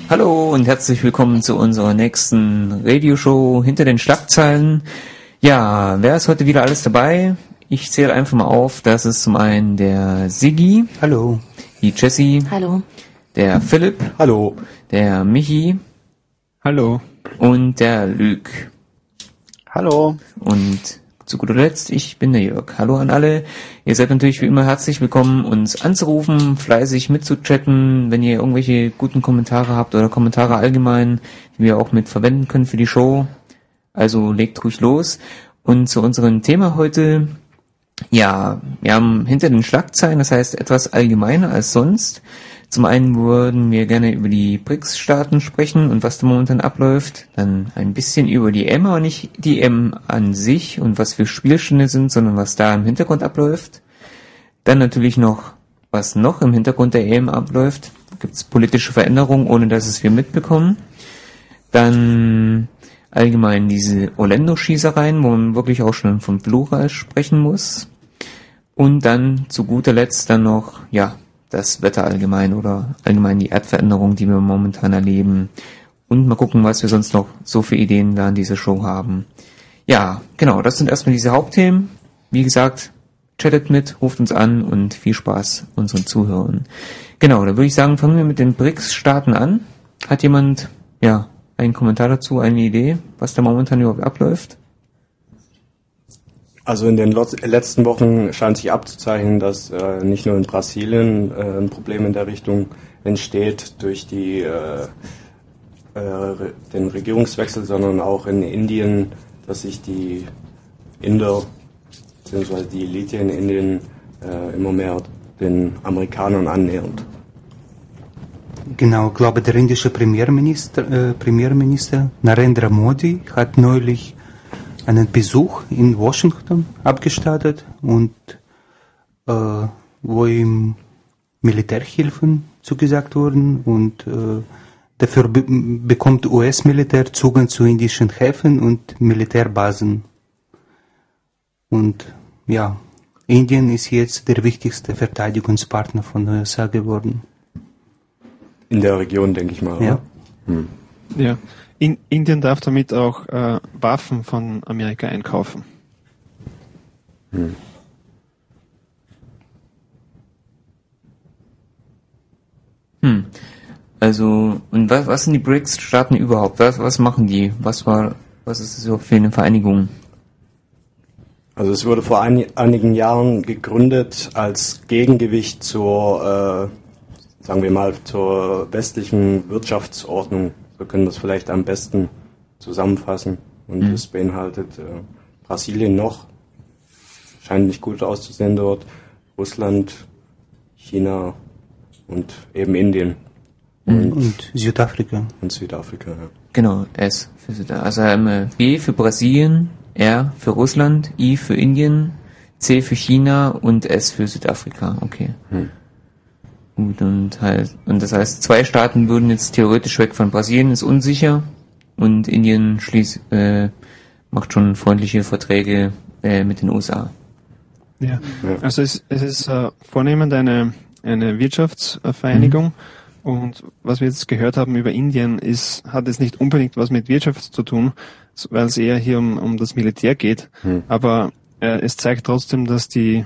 Hallo und herzlich willkommen zu unserer nächsten Radioshow Hinter den Schlagzeilen. Ja, wer ist heute wieder alles dabei? Ich zähle einfach mal auf, das ist zum einen der Siggi. Hallo. Die Jessie. Hallo. Der Philipp. Hallo. Der Michi. Hallo. Und der Luc. Hallo. Und zu guter Letzt, ich bin der Jörg. Hallo an alle. Ihr seid natürlich wie immer herzlich willkommen, uns anzurufen, fleißig mitzuchatten, wenn ihr irgendwelche guten Kommentare habt oder Kommentare allgemein, die wir auch mit verwenden können für die Show. Also legt ruhig los. Und zu unserem Thema heute, ja, wir haben hinter den Schlagzeilen, das heißt etwas allgemeiner als sonst. Zum einen würden wir gerne über die BRICS-Staaten sprechen und was da momentan abläuft. Dann ein bisschen über die EM, aber nicht die EM an sich und was für Spielstände sind, sondern was da im Hintergrund abläuft. Dann natürlich noch, was noch im Hintergrund der EM abläuft. Gibt es politische Veränderungen, ohne dass es wir mitbekommen. Dann allgemein diese Orlando-Schießereien, wo man wirklich auch schon von Plural sprechen muss. Und dann zu guter Letzt dann noch, ja, das Wetter allgemein oder allgemein die Erdveränderung, die wir momentan erleben. Und mal gucken, was wir sonst noch so für Ideen da in dieser Show haben. Ja, genau, das sind erstmal diese Hauptthemen. Wie gesagt, chattet mit, ruft uns an und viel Spaß unseren Zuhörern. Genau, da würde ich sagen, fangen wir mit den BRICS-Staaten an. Hat jemand, ja, einen Kommentar dazu, eine Idee, was da momentan überhaupt abläuft? Also in den letzten Wochen scheint sich abzuzeichnen, dass nicht nur in Brasilien ein Problem in der Richtung entsteht durch den Regierungswechsel, sondern auch in Indien, dass sich die Inder bzw. die Elite in Indien immer mehr den Amerikanern annähert. Genau, ich glaube, der indische Premierminister Narendra Modi hat neulich einen Besuch in Washington abgestattet und wo ihm Militärhilfen zugesagt wurden und dafür bekommt US-Militär Zugang zu indischen Häfen und Militärbasen. Und ja, Indien ist jetzt der wichtigste Verteidigungspartner von den USA geworden. In der Region, denke ich mal. Ja. Ja. Indien darf damit auch Waffen von Amerika einkaufen. Also, und was sind die BRICS-Staaten überhaupt? Was machen die? Was ist das überhaupt für eine Vereinigung? Also es wurde vor einigen Jahren gegründet als Gegengewicht zur, sagen wir mal, zur westlichen Wirtschaftsordnung. Wir können das vielleicht am besten zusammenfassen. Und es beinhaltet Brasilien noch, scheint nicht gut auszusehen dort, Russland, China und eben Indien. Und Südafrika. Und Südafrika, ja. Genau, S für Südafrika. Also haben wir B für Brasilien, R für Russland, I für Indien, C für China und S für Südafrika. Okay. Gut, und das heißt, 2 Staaten würden jetzt theoretisch weg von Brasilien, ist unsicher, und Indien macht schon freundliche Verträge mit den USA. Ja. Also es ist vornehmend eine Wirtschaftsvereinigung, und was wir jetzt gehört haben über Indien hat es nicht unbedingt was mit Wirtschaft zu tun, weil es eher hier um das Militär geht, aber es zeigt trotzdem, dass die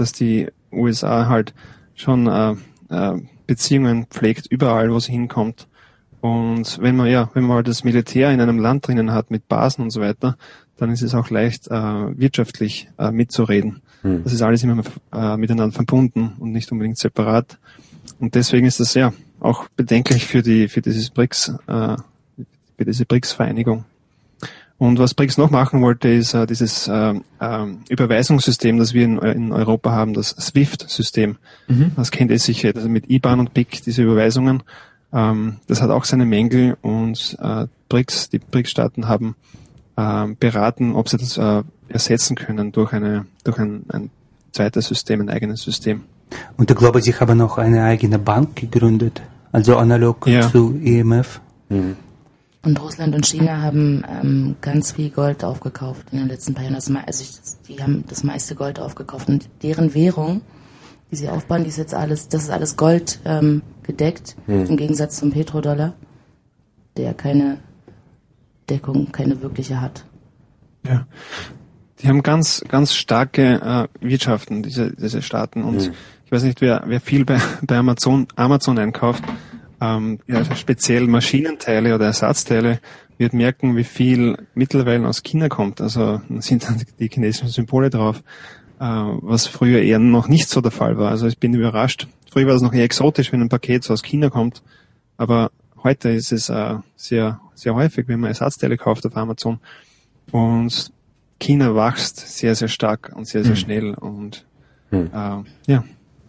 USA halt schon Beziehungen pflegt, überall, wo sie hinkommt. Und wenn man halt das Militär in einem Land drinnen hat mit Basen und so weiter, dann ist es auch leicht, wirtschaftlich mitzureden. Das ist alles immer miteinander verbunden und nicht unbedingt separat. Und deswegen ist das ja auch bedenklich für diese BRICS-Vereinigung. Und was BRICS noch machen wollte, ist dieses Überweisungssystem, das wir in Europa haben, das SWIFT-System. Das kennt ihr sicher, also mit IBAN und BIC, diese Überweisungen. Das hat auch seine Mängel, und die BRICS-Staaten haben beraten, ob sie das ersetzen können durch ein zweites System, ein eigenes System. Und ich glaube, sie haben auch eine eigene Bank gegründet, also analog zu IMF. Und Russland und China haben ganz viel Gold aufgekauft in den letzten paar Jahren. Die haben das meiste Gold aufgekauft, und deren Währung, die sie aufbauen, das ist alles Gold gedeckt, im Gegensatz zum Petrodollar. der keine Deckung, keine wirkliche hat. Ja. Die haben ganz, ganz starke Wirtschaften, diese Staaten. Und ich weiß nicht, wer viel bei Amazon einkauft, speziell Maschinenteile oder Ersatzteile, wird merken, wie viel mittlerweile aus China kommt. Also sind dann die chinesischen Symbole drauf, was früher eher noch nicht so der Fall war. Also ich bin überrascht. Früher war es noch eher exotisch, wenn ein Paket so aus China kommt. Aber heute ist es sehr, sehr häufig, wenn man Ersatzteile kauft auf Amazon. Und China wächst sehr, sehr stark und sehr, sehr schnell. Und ja.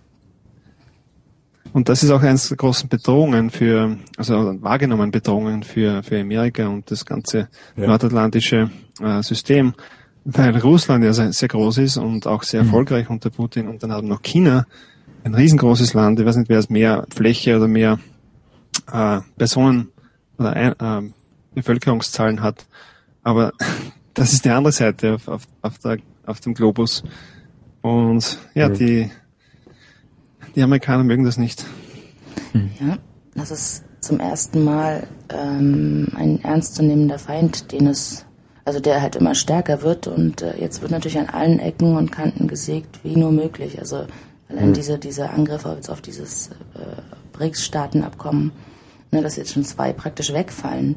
Und das ist auch eines der großen Bedrohungen wahrgenommenen Bedrohungen für Amerika und das ganze nordatlantische System, weil Russland ja sehr, sehr groß ist und auch sehr erfolgreich unter Putin. Und dann haben noch China, ein riesengroßes Land. Ich weiß nicht, wer es mehr Fläche oder mehr Personen oder Bevölkerungszahlen hat. Aber das ist die andere Seite auf dem Globus. Und ja, die Amerikaner mögen das nicht. Ja, das ist zum ersten Mal ein ernstzunehmender Feind, der halt immer stärker wird und jetzt wird natürlich an allen Ecken und Kanten gesägt, wie nur möglich. Also allein diese Angriffe jetzt auf dieses BRICS-Staatenabkommen, dass jetzt schon 2 praktisch wegfallen.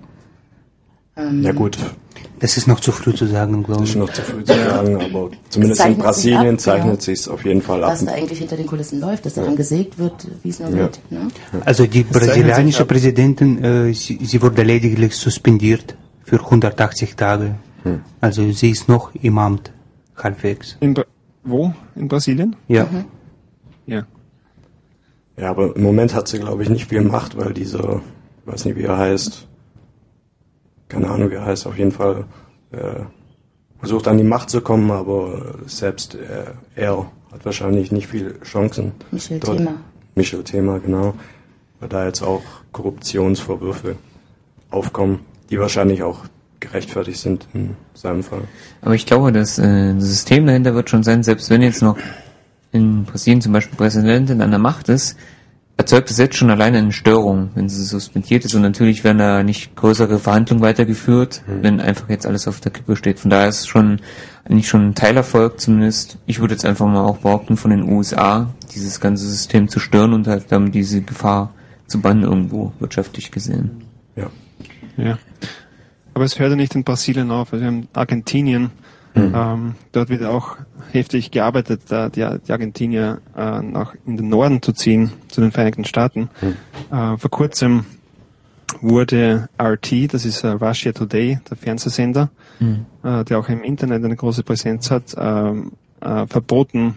Ja gut. Das ist noch zu früh zu sagen, glaube ich. Das ist noch zu früh zu sagen, aber zumindest in Brasilien zeichnet sich auf jeden Fall ab. Was da eigentlich hinter den Kulissen läuft, dass daran gesägt wird, wie es nur wird. Ne? Also die brasilianische Präsidentin, sie wurde lediglich suspendiert für 180 Tage. Also sie ist noch im Amt, halbwegs. Wo? In Brasilien? Ja. Ja. Ja, aber im Moment hat sie, glaube ich, nicht viel Macht, weil ich weiß nicht, wie er heißt, keine Ahnung, wie er heißt, auf jeden Fall versucht an die Macht zu kommen, aber selbst er hat wahrscheinlich nicht viele Chancen. Michel Temer, genau. Weil da jetzt auch Korruptionsvorwürfe aufkommen, die wahrscheinlich auch gerechtfertigt sind in seinem Fall. Aber ich glaube, das System dahinter wird schon sein, selbst wenn jetzt noch in Brasilien zum Beispiel Präsidentin an der Macht ist, erzeugt es jetzt schon alleine eine Störung, wenn sie suspendiert ist, und natürlich werden da nicht größere Verhandlungen weitergeführt, wenn einfach jetzt alles auf der Kippe steht. Von daher ist es eigentlich schon ein Teilerfolg zumindest. Ich würde jetzt einfach mal auch behaupten, von den USA, dieses ganze System zu stören und halt damit diese Gefahr zu bannen irgendwo, wirtschaftlich gesehen. Ja. Aber es hört ja nicht in Brasilien auf, also in Argentinien, dort wird auch heftig gearbeitet, die Argentinier in den Norden zu ziehen, zu den Vereinigten Staaten. Vor kurzem wurde RT, das ist Russia Today, der Fernsehsender, der auch im Internet eine große Präsenz hat, verboten,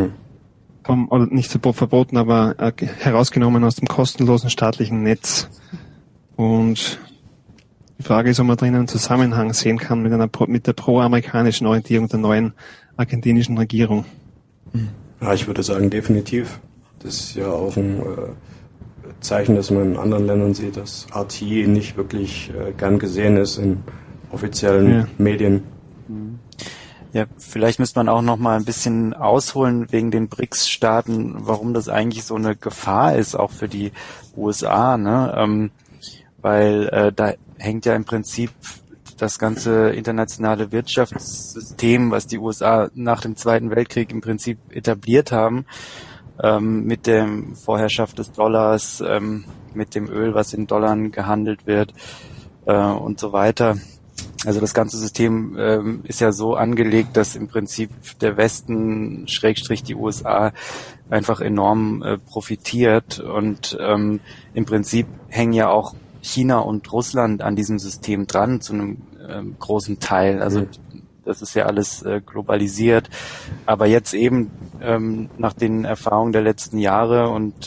oder nicht verboten, aber herausgenommen aus dem kostenlosen staatlichen Netz. Und die Frage ist, ob man drinnen einen Zusammenhang sehen kann mit der pro-amerikanischen Orientierung der neuen argentinischen Regierung. Ja, ich würde sagen, definitiv. Das ist ja auch ein Zeichen, das man in anderen Ländern sieht, dass RT nicht wirklich gern gesehen ist in offiziellen Medien. Ja, vielleicht müsste man auch noch mal ein bisschen ausholen wegen den BRICS-Staaten, warum das eigentlich so eine Gefahr ist, auch für die USA, ne? Weil da hängt ja im Prinzip das ganze internationale Wirtschaftssystem, was die USA nach dem Zweiten Weltkrieg im Prinzip etabliert haben, mit der Vorherrschaft des Dollars, mit dem Öl, was in Dollar gehandelt wird und so weiter. Also das ganze System ist ja so angelegt, dass im Prinzip der Westen, Schrägstrich die USA, einfach enorm profitiert, und im Prinzip hängen ja auch China und Russland an diesem System dran, zu einem großen Teil. Also das ist ja alles globalisiert. Aber jetzt eben nach den Erfahrungen der letzten Jahre und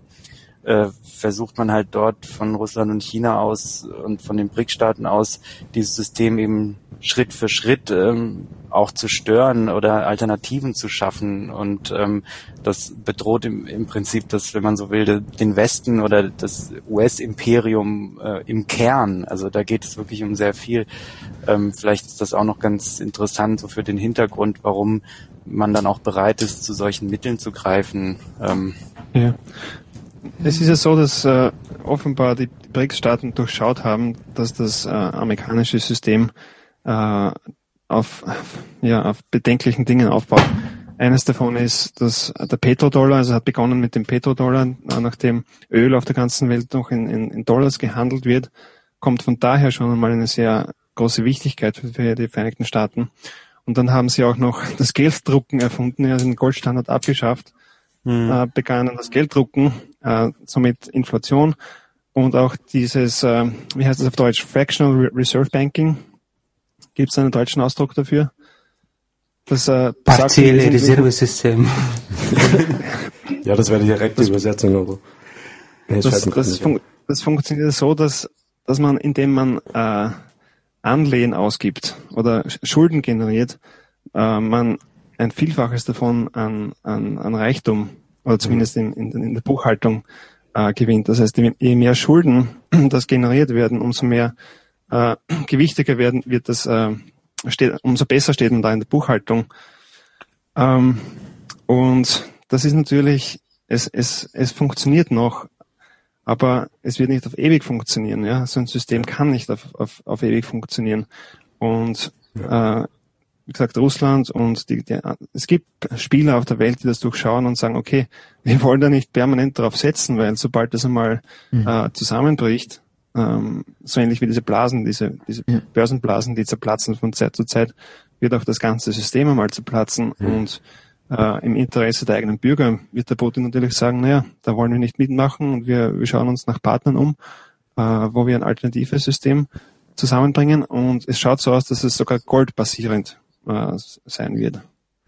versucht man halt dort von Russland und China aus und von den BRICS-Staaten aus dieses System eben Schritt für Schritt auch zu stören oder Alternativen zu schaffen, und das bedroht im Prinzip das, wenn man so will, den Westen oder das US-Imperium im Kern. Also da geht es wirklich um sehr viel. Vielleicht ist das auch noch ganz interessant so für den Hintergrund, warum man dann auch bereit ist, zu solchen Mitteln zu greifen. Ja. Es ist ja so, dass offenbar die BRICS-Staaten durchschaut haben, dass das amerikanische System auf bedenklichen Dingen aufbaut. Eines davon ist, dass der Petrodollar, also hat begonnen mit dem Petrodollar, nachdem Öl auf der ganzen Welt noch in Dollars gehandelt wird, kommt von daher schon einmal eine sehr große Wichtigkeit für die Vereinigten Staaten. Und dann haben sie auch noch das Gelddrucken erfunden, also den Goldstandard abgeschafft, begannen das Gelddrucken, somit Inflation und auch dieses, wie heißt das auf Deutsch, Fractional Reserve Banking. Gibt es einen deutschen Ausdruck dafür? Das partielle Reservesystem. Ja, das wäre die direkte Übersetzung, aber das funktioniert so, dass man, indem man Anleihen ausgibt oder Schulden generiert, man ein Vielfaches davon an Reichtum oder zumindest in der Buchhaltung gewinnt. Das heißt, je mehr Schulden das generiert werden, umso mehr gewichtiger wird das, umso besser steht man da in der Buchhaltung. Und das ist natürlich, es funktioniert noch, aber es wird nicht auf ewig funktionieren. Ja, so ein System kann nicht auf ewig funktionieren. Und wie gesagt, Russland und es gibt Spieler auf der Welt, die das durchschauen und sagen, okay, wir wollen da nicht permanent darauf setzen, weil sobald das einmal zusammenbricht, so ähnlich wie diese Blasen, diese Börsenblasen, die zerplatzen von Zeit zu Zeit, wird auch das ganze System einmal zerplatzen und im Interesse der eigenen Bürger wird der Putin natürlich sagen, naja, da wollen wir nicht mitmachen und wir schauen uns nach Partnern um, wo wir ein alternatives System zusammenbringen und es schaut so aus, dass es sogar goldbasierend sein wird.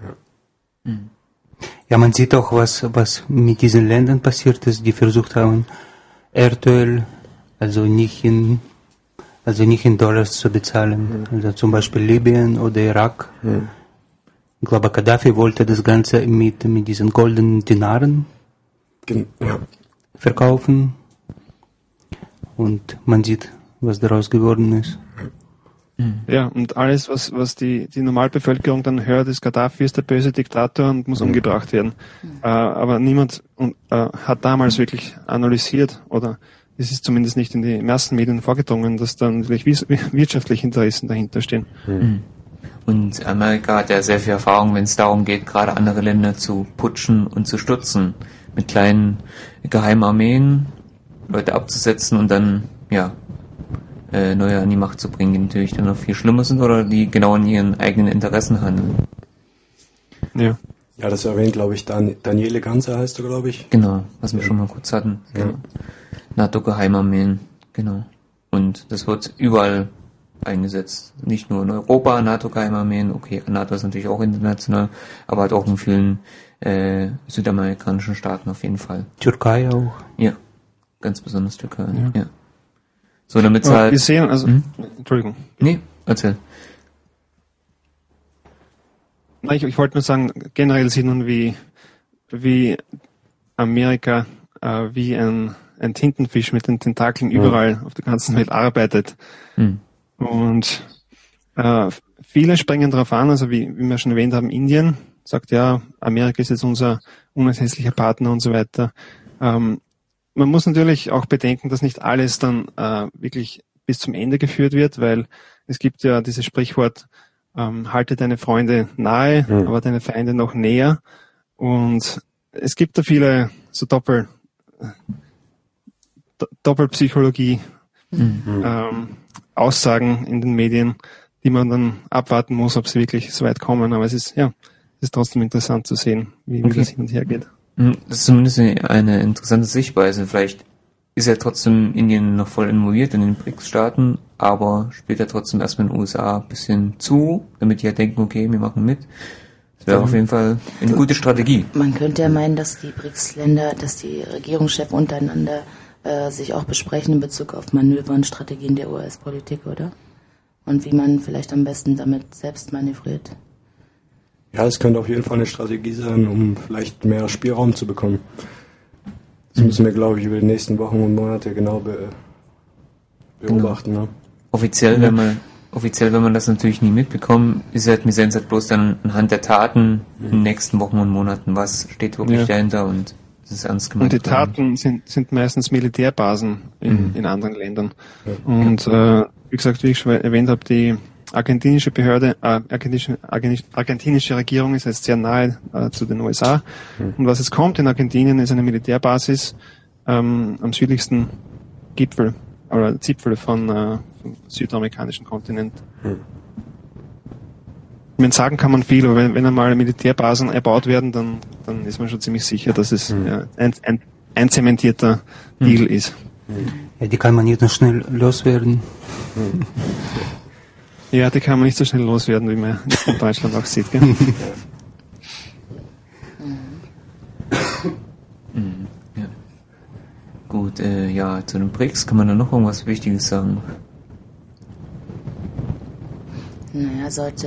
Ja, man sieht auch, was mit diesen Ländern passiert ist, die versucht haben, Erdöl, also nicht in Dollars zu bezahlen. Also zum Beispiel Libyen oder Irak. Ich glaube, Gaddafi wollte das Ganze mit diesen goldenen Dinaren verkaufen. Und man sieht, was daraus geworden ist. Ja, und alles, was die Normalbevölkerung dann hört, ist, Gaddafi ist der böse Diktator und muss umgebracht werden. Aber niemand hat damals wirklich analysiert, oder es ist zumindest nicht in die Massenmedien vorgedrungen, dass dann natürlich wirtschaftliche Interessen dahinter stehen. Und Amerika hat ja sehr viel Erfahrung, wenn es darum geht, gerade andere Länder zu putschen und zu stürzen. Mit kleinen geheimen Armeen, Leute abzusetzen und dann, neue an die Macht zu bringen, die natürlich dann noch viel schlimmer sind oder die genau in ihren eigenen Interessen handeln. Ja, das erwähnt, glaube ich, Daniele Ganze heißt er, glaube ich. Genau, was wir schon mal kurz hatten. Ja. Genau. NATO-Geheimarmeen, genau. Und das wird überall eingesetzt. Nicht nur in Europa, NATO-Geheimarmeen, okay, NATO ist natürlich auch international, aber halt auch in vielen südamerikanischen Staaten auf jeden Fall. Türkei auch. Ja, ganz besonders Türkei, ja. So, damit halt... Wir sehen, also... Entschuldigung. Nee, erzähl. Ich wollte nur sagen, generell sieht man, wie Amerika wie ein Tintenfisch mit den Tentakeln überall auf der ganzen Welt arbeitet. Und viele springen darauf an, also wie wir schon erwähnt haben, Indien sagt, ja, Amerika ist jetzt unser unersetzlicher Partner und so weiter. Man muss natürlich auch bedenken, dass nicht alles dann wirklich bis zum Ende geführt wird, weil es gibt ja dieses Sprichwort, halte deine Freunde nahe, aber deine Feinde noch näher. Und es gibt da viele so Doppelpsychologie Aussagen in den Medien, die man dann abwarten muss, ob sie wirklich so weit kommen. Aber es ist trotzdem interessant zu sehen, wie das hin und her geht. Das ist zumindest eine interessante Sichtweise. Vielleicht ist ja trotzdem Indien noch voll involviert in den BRICS-Staaten, aber spielt ja trotzdem erstmal in den USA ein bisschen zu, damit die ja denken, okay, wir machen mit. Das wäre auf jeden Fall eine gute Strategie. Man könnte ja meinen, dass die BRICS-Länder, dass die Regierungschefs untereinander sich auch besprechen in Bezug auf Manöver und Strategien der US-Politik, oder? Und wie man vielleicht am besten damit selbst manövriert. Ja, es könnte auf jeden Fall eine Strategie sein, um vielleicht mehr Spielraum zu bekommen. Das müssen wir, glaube ich, über die nächsten Wochen und Monate genau beobachten. Genau. Ne? Offiziell, wenn man das natürlich nie mitbekommt, wir sehen es halt bloß dann anhand der Taten in den nächsten Wochen und Monaten, was steht wirklich dahinter, und das das ist ernst gemeint. Und die Taten sind meistens Militärbasen in anderen Ländern. Und wie gesagt, wie ich schon erwähnt habe, die argentinische Behörde, argentinische Regierung ist jetzt sehr nahe zu den USA. Und was jetzt kommt in Argentinien ist eine Militärbasis am südlichsten Gipfel oder Zipfel vom südamerikanischen Kontinent. Ich meine, sagen kann man viel, aber wenn einmal Militärbasen erbaut werden, dann ist man schon ziemlich sicher, dass es ein zementierter Deal ist. Ja, die kann man nicht so schnell loswerden. Ja, die kann man nicht so schnell loswerden, wie man in Deutschland auch sieht. Gell? Ja. Gut, zu den BRICS kann man da noch irgendwas Wichtiges sagen? Naja,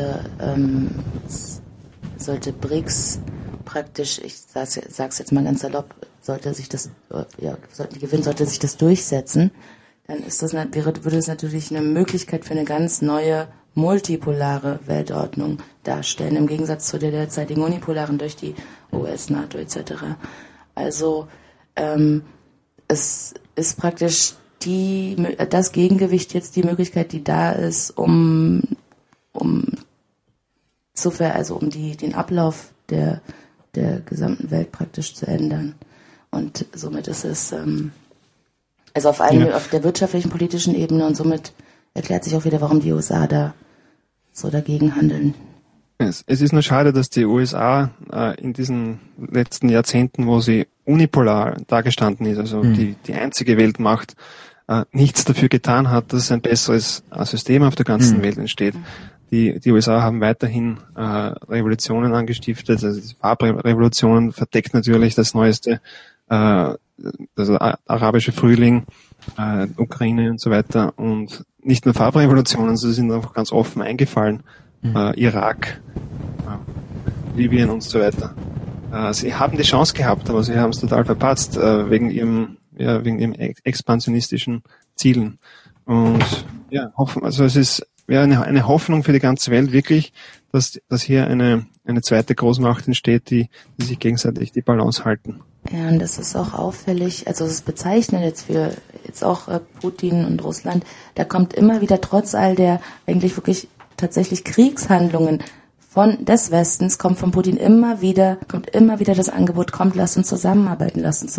sollte BRICS praktisch, ich sag's jetzt mal ganz salopp, sollte sich das durchsetzen, dann würde es natürlich eine Möglichkeit für eine ganz neue multipolare Weltordnung darstellen, im Gegensatz zu der derzeitigen unipolaren durch die US, NATO etc. Also es ist praktisch das Gegengewicht jetzt die Möglichkeit, die da ist, um den Ablauf der gesamten Welt praktisch zu ändern. Und somit ist es auf der wirtschaftlichen, politischen Ebene, und somit erklärt sich auch wieder, warum die USA da so dagegen handeln. Es ist nur schade, dass die USA in diesen letzten Jahrzehnten, wo sie unipolar dagestanden ist, also die einzige Weltmacht, nichts dafür getan hat, dass ein besseres System auf der ganzen Welt entsteht. Die USA haben weiterhin Revolutionen angestiftet, also die Farbrevolutionen verdeckt natürlich das neueste, also arabische Frühling, Ukraine und so weiter, und nicht nur Farbrevolutionen, sie sind einfach ganz offen eingefallen, Irak, Libyen und so weiter. Sie haben die Chance gehabt, aber sie haben es total verpatzt, wegen ihrem expansionistischen Zielen. Und ja, es ist eine Hoffnung für die ganze Welt wirklich, dass hier eine zweite Großmacht entsteht, die sich gegenseitig die Balance halten. Ja, und das ist auch auffällig, also es ist bezeichnend jetzt auch Putin und Russland, da kommt immer wieder trotz all der eigentlich wirklich tatsächlich Kriegshandlungen des Westens, kommt von Putin immer wieder das Angebot, kommt, lasst uns zusammenarbeiten.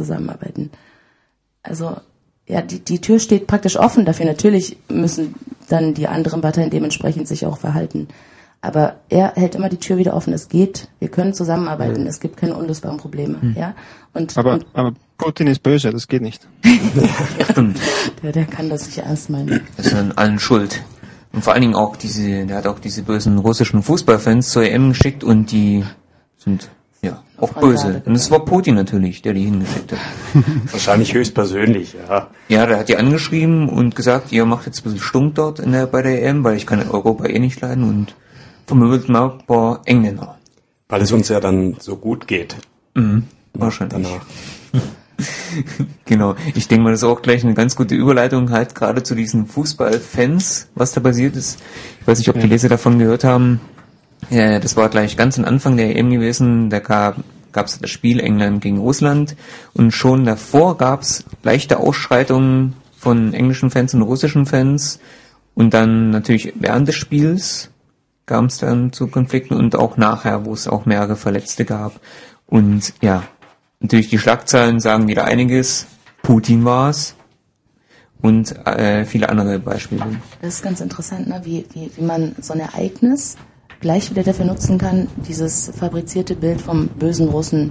Also ja, die Tür steht praktisch offen dafür. Natürlich müssen dann die anderen Parteien dementsprechend sich auch verhalten. Aber er hält immer die Tür wieder offen. Es geht, wir können zusammenarbeiten. Es gibt keine unlösbaren Probleme. Ja? Aber Putin ist böse, das geht nicht. Stimmt. Der kann das nicht ernst meinen. Das ist an allen schuld. Und vor allen Dingen auch der hat auch diese bösen russischen Fußballfans zur EM geschickt, und die sind auch böse. Und es war Putin natürlich, der die hingeschickt hat. Wahrscheinlich höchstpersönlich, ja. Ja, der hat die angeschrieben und gesagt, ihr macht jetzt ein bisschen stunk dort bei der EM, weil ich kann Europa nicht leiden, und vermöbelt mal ein paar Engländer. Weil es uns ja dann so gut geht. Wahrscheinlich. Danach. Genau. Ich denke mal, das ist auch gleich eine ganz gute Überleitung halt gerade zu diesen Fußballfans, was da passiert ist. Ich weiß nicht, ob die Leser davon gehört haben. Ja, das war gleich ganz am Anfang der EM gewesen. Da gab es das Spiel England gegen Russland, und schon davor gab es leichte Ausschreitungen von englischen Fans und russischen Fans, und dann natürlich während des Spiels kam es dann zu Konflikten, und auch nachher, wo es auch mehrere Verletzte gab. Und ja, natürlich die Schlagzeilen sagen wieder einiges. Putin war es, und viele andere Beispiele. Das ist ganz interessant, ne? Wie man so ein Ereignis gleich wieder dafür nutzen kann, dieses fabrizierte Bild vom bösen Russen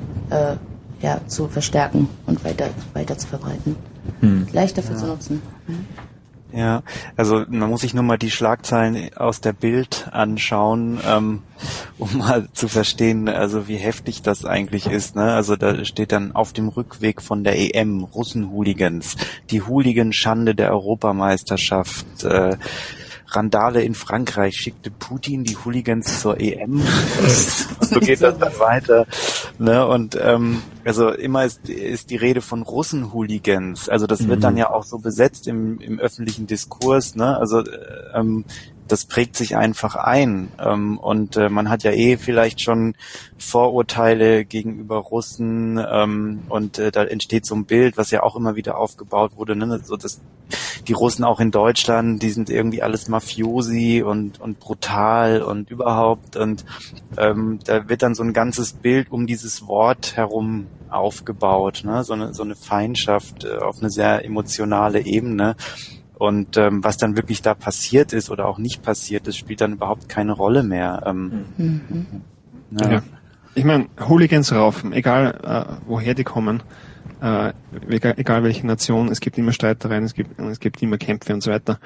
zu verstärken und weiter zu verbreiten. Gleich dafür zu nutzen. Ja, also man muss sich nur mal die Schlagzeilen aus der Bild anschauen, um mal zu verstehen, also wie heftig das eigentlich ist. Ne? Also da steht dann: auf dem Rückweg von der EM, Russen-Hooligans, die Hooligan-Schande der Europameisterschaft, Randale in Frankreich, schickte Putin die Hooligans zur EM. So geht das dann weiter. Ne? Und also immer ist die Rede von Russen-Hooligans. Also das wird dann ja auch so besetzt im öffentlichen Diskurs. Ne? Also das prägt sich einfach ein. Und man hat ja vielleicht schon Vorurteile gegenüber Russen, und da entsteht so ein Bild, was ja auch immer wieder aufgebaut wurde, ne? So, dass die Russen auch in Deutschland, die sind irgendwie alles Mafiosi und brutal und überhaupt, und da wird dann so ein ganzes Bild um dieses Wort herum aufgebaut, ne? So eine Feindschaft auf eine sehr emotionale Ebene. Und was dann wirklich da passiert ist oder auch nicht passiert ist, spielt dann überhaupt keine Rolle mehr. Ja. Ich meine, Hooligans raufen, egal woher die kommen, egal welche Nation, es gibt immer Streitereien, es gibt immer Kämpfe und so weiter.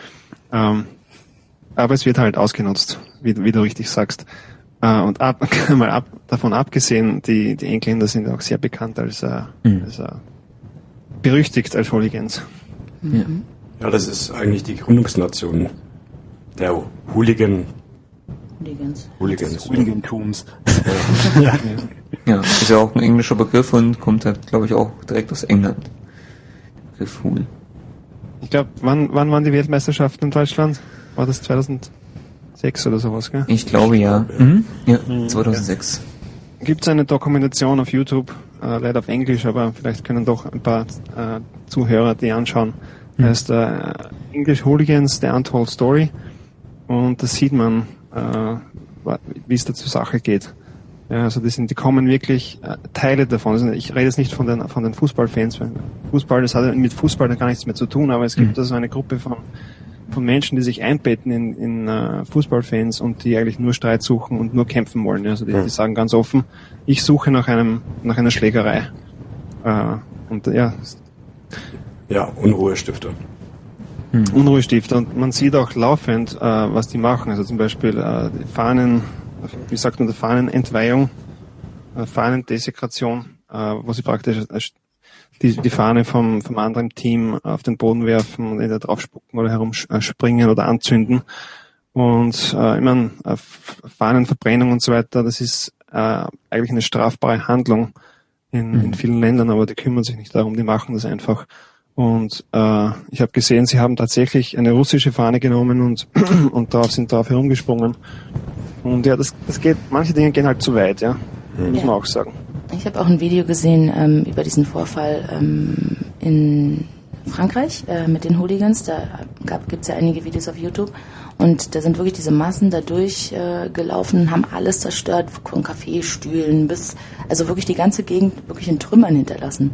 Aber es wird halt ausgenutzt, wie du richtig sagst. Und davon abgesehen, die Engländer sind auch sehr bekannt als berüchtigt als Hooligans. Ja. Ja, das ist eigentlich die Gründungsnation der Hooligans. Hooligantums. Ja, ist ja auch ein englischer Begriff und kommt halt, glaube ich, auch direkt aus England. Der Begriff Hool. Ich glaube, wann waren die Weltmeisterschaften in Deutschland? War das 2006 oder sowas, gell? Ich glaube, ja. Ja, 2006. Gibt es eine Dokumentation auf YouTube, leider auf Englisch, aber vielleicht können doch ein paar Zuhörer die anschauen. Heißt English Hooligans, The Untold Story. Und da sieht man, wie es da zur Sache geht. Ja, also die kommen wirklich Teile davon. Also ich rede jetzt nicht von den Fußballfans, weil Fußball, das hat mit Fußball gar nichts mehr zu tun, aber es gibt also eine Gruppe von Menschen, die sich einbetten in Fußballfans und die eigentlich nur Streit suchen und nur kämpfen wollen. Also die sagen ganz offen, ich suche nach einer Schlägerei. Und ja. Ja, Unruhestifter. Unruhestifter. Und man sieht auch laufend, was die machen. Also zum Beispiel die Fahnen, wie sagt man, die Fahnenentweihung, Fahnendesekration, wo sie praktisch die Fahne vom anderen Team auf den Boden werfen und entweder drauf spucken oder herumspringen oder anzünden. Und ich meine, Fahnenverbrennung und so weiter, das ist eigentlich eine strafbare Handlung in vielen Ländern, aber die kümmern sich nicht darum, die machen das einfach. Und ich habe gesehen, sie haben tatsächlich eine russische Fahne genommen und sind drauf herumgesprungen. Und ja, das geht, manche Dinge gehen halt zu weit, ja, muss man auch sagen. Ich habe auch ein Video gesehen über diesen Vorfall in Frankreich mit den Hooligans. Da gibt's ja einige Videos auf YouTube. Und da sind wirklich diese Massen da durchgelaufen und haben alles zerstört, von Kaffeestühlen bis, also wirklich die ganze Gegend wirklich in Trümmern hinterlassen.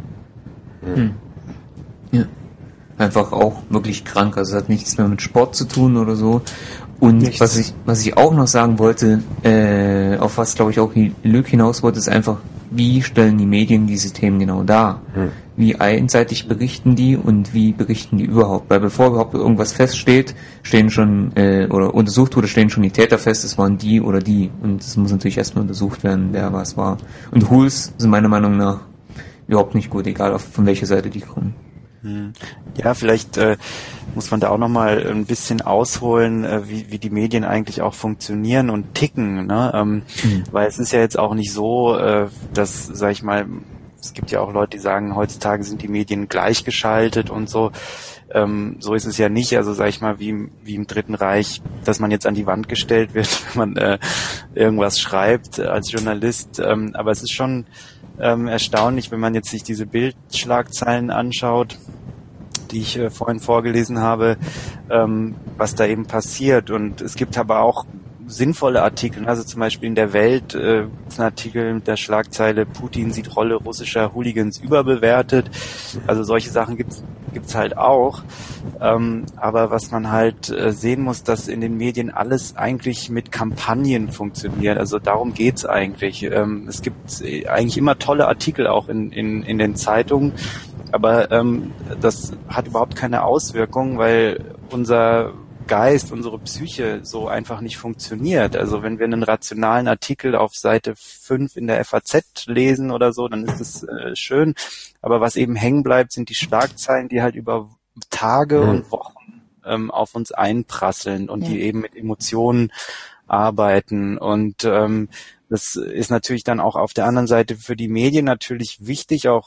Ja. Einfach auch wirklich krank. Also es hat nichts mehr mit Sport zu tun oder so. Und was ich auch noch sagen wollte, auf was glaube ich auch Lück hinaus wollte, ist einfach, wie stellen die Medien diese Themen genau dar? Wie einseitig berichten die und wie berichten die überhaupt? Weil bevor überhaupt irgendwas feststeht, stehen schon oder untersucht wurde, stehen schon die Täter fest, es waren die oder die. Und es muss natürlich erstmal untersucht werden, wer was war. Und Hools sind meiner Meinung nach überhaupt nicht gut, egal von welcher Seite die kommen. Ja, vielleicht muss man da auch nochmal ein bisschen ausholen, wie die Medien eigentlich auch funktionieren und ticken, ne? Weil es ist ja jetzt auch nicht so, dass, sag ich mal, es gibt ja auch Leute, die sagen, heutzutage sind die Medien gleichgeschaltet und so. So ist es ja nicht, also sag ich mal, wie im Dritten Reich, dass man jetzt an die Wand gestellt wird, wenn man irgendwas schreibt als Journalist. Aber es ist schon erstaunlich, wenn man jetzt sich diese Bildschlagzeilen anschaut, die ich vorhin vorgelesen habe, was da eben passiert. Und es gibt aber auch sinnvolle Artikel, also zum Beispiel in der Welt ist ein Artikel mit der Schlagzeile Putin sieht Rolle russischer Hooligans überbewertet. Also solche Sachen gibt's halt auch. Aber was man halt sehen muss, dass in den Medien alles eigentlich mit Kampagnen funktioniert. Also darum geht's eigentlich. Es gibt eigentlich immer tolle Artikel auch in den Zeitungen. Aber das hat überhaupt keine Auswirkung, weil unser Geist, unsere Psyche so einfach nicht funktioniert. Also wenn wir einen rationalen Artikel auf Seite 5 in der FAZ lesen oder so, dann ist es schön. Aber was eben hängen bleibt, sind die Schlagzeilen, die halt über Tage und Wochen auf uns einprasseln und die eben mit Emotionen arbeiten. Und das ist natürlich dann auch auf der anderen Seite für die Medien natürlich wichtig, auch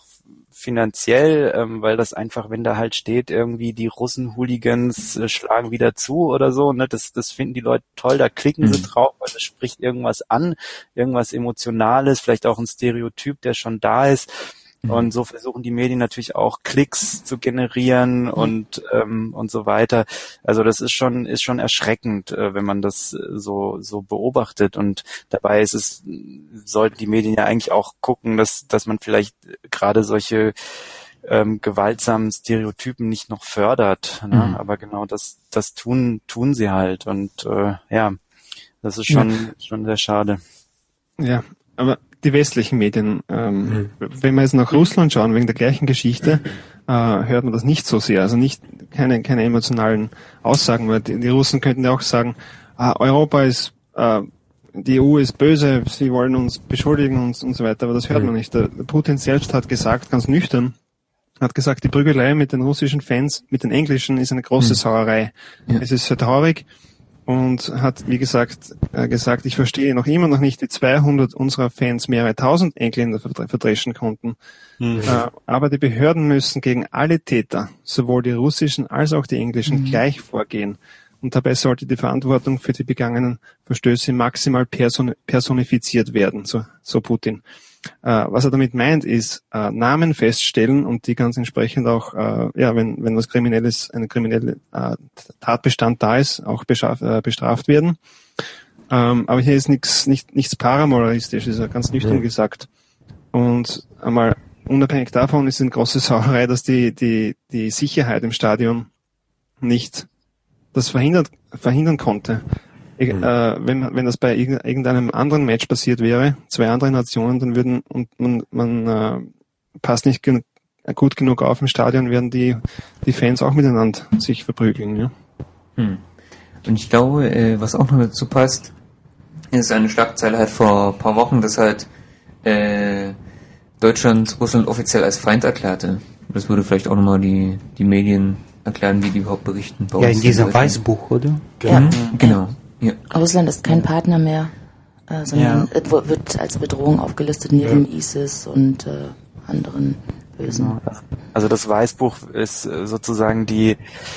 finanziell, weil das einfach, wenn da halt steht, irgendwie die Russen-Hooligans schlagen wieder zu oder so, ne, das finden die Leute toll, da klicken sie drauf, weil das spricht irgendwas an, irgendwas Emotionales, vielleicht auch ein Stereotyp, der schon da ist. Und so versuchen die Medien natürlich auch Klicks zu generieren und so weiter. Also das ist schon erschreckend, wenn man das so beobachtet. Und dabei sollten die Medien ja eigentlich auch gucken, dass man vielleicht gerade solche gewaltsamen Stereotypen nicht noch fördert. Ne? Aber genau das tun sie halt. Und das ist schon sehr schade. Ja, aber die westlichen Medien, wenn wir jetzt nach Russland schauen, wegen der gleichen Geschichte, hört man das nicht so sehr. Also keine emotionalen Aussagen, weil die Russen könnten ja auch sagen, Europa ist, die EU ist böse, sie wollen uns beschuldigen und so weiter, aber das hört man nicht. Der Putin selbst hat gesagt, ganz nüchtern, hat gesagt, die Prügelei mit den russischen Fans, mit den englischen, ist eine große Sauerei. Ja. Es ist sehr traurig. Und hat, wie gesagt, ich verstehe noch immer noch nicht, wie 200 unserer Fans mehrere tausend Engländer verdreschen konnten. Aber die Behörden müssen gegen alle Täter, sowohl die russischen als auch die englischen, gleich vorgehen. Und dabei sollte die Verantwortung für die begangenen Verstöße maximal personifiziert werden, so Putin. Was er damit meint, ist Namen feststellen und die ganz entsprechend auch, wenn was Kriminelles, eine kriminelle Tatbestand da ist, auch bestraft werden. Aber hier ist nichts paramoralistisch, ist ja ganz nüchtern gesagt. Und einmal unabhängig davon ist eine große Sauerei, dass die Sicherheit im Stadion nicht das verhindern konnte. Wenn das bei irgendeinem anderen Match passiert wäre, zwei andere Nationen, dann würden, und man passt nicht gut genug auf im Stadion, werden die Fans auch miteinander sich verprügeln. Ja. Und ich glaube, was auch noch dazu passt, ist eine Schlagzeile halt vor ein paar Wochen, dass halt Deutschland Russland offiziell als Feind erklärte. Das würde vielleicht auch nochmal die Medien erklären, wie die überhaupt berichten. Ja, in diesem Weißbuch, oder? Genau. Ja. Russland ist kein Partner mehr, sondern wird als Bedrohung aufgelistet neben ISIS und anderen Bösen. Also das Weißbuch ist sozusagen die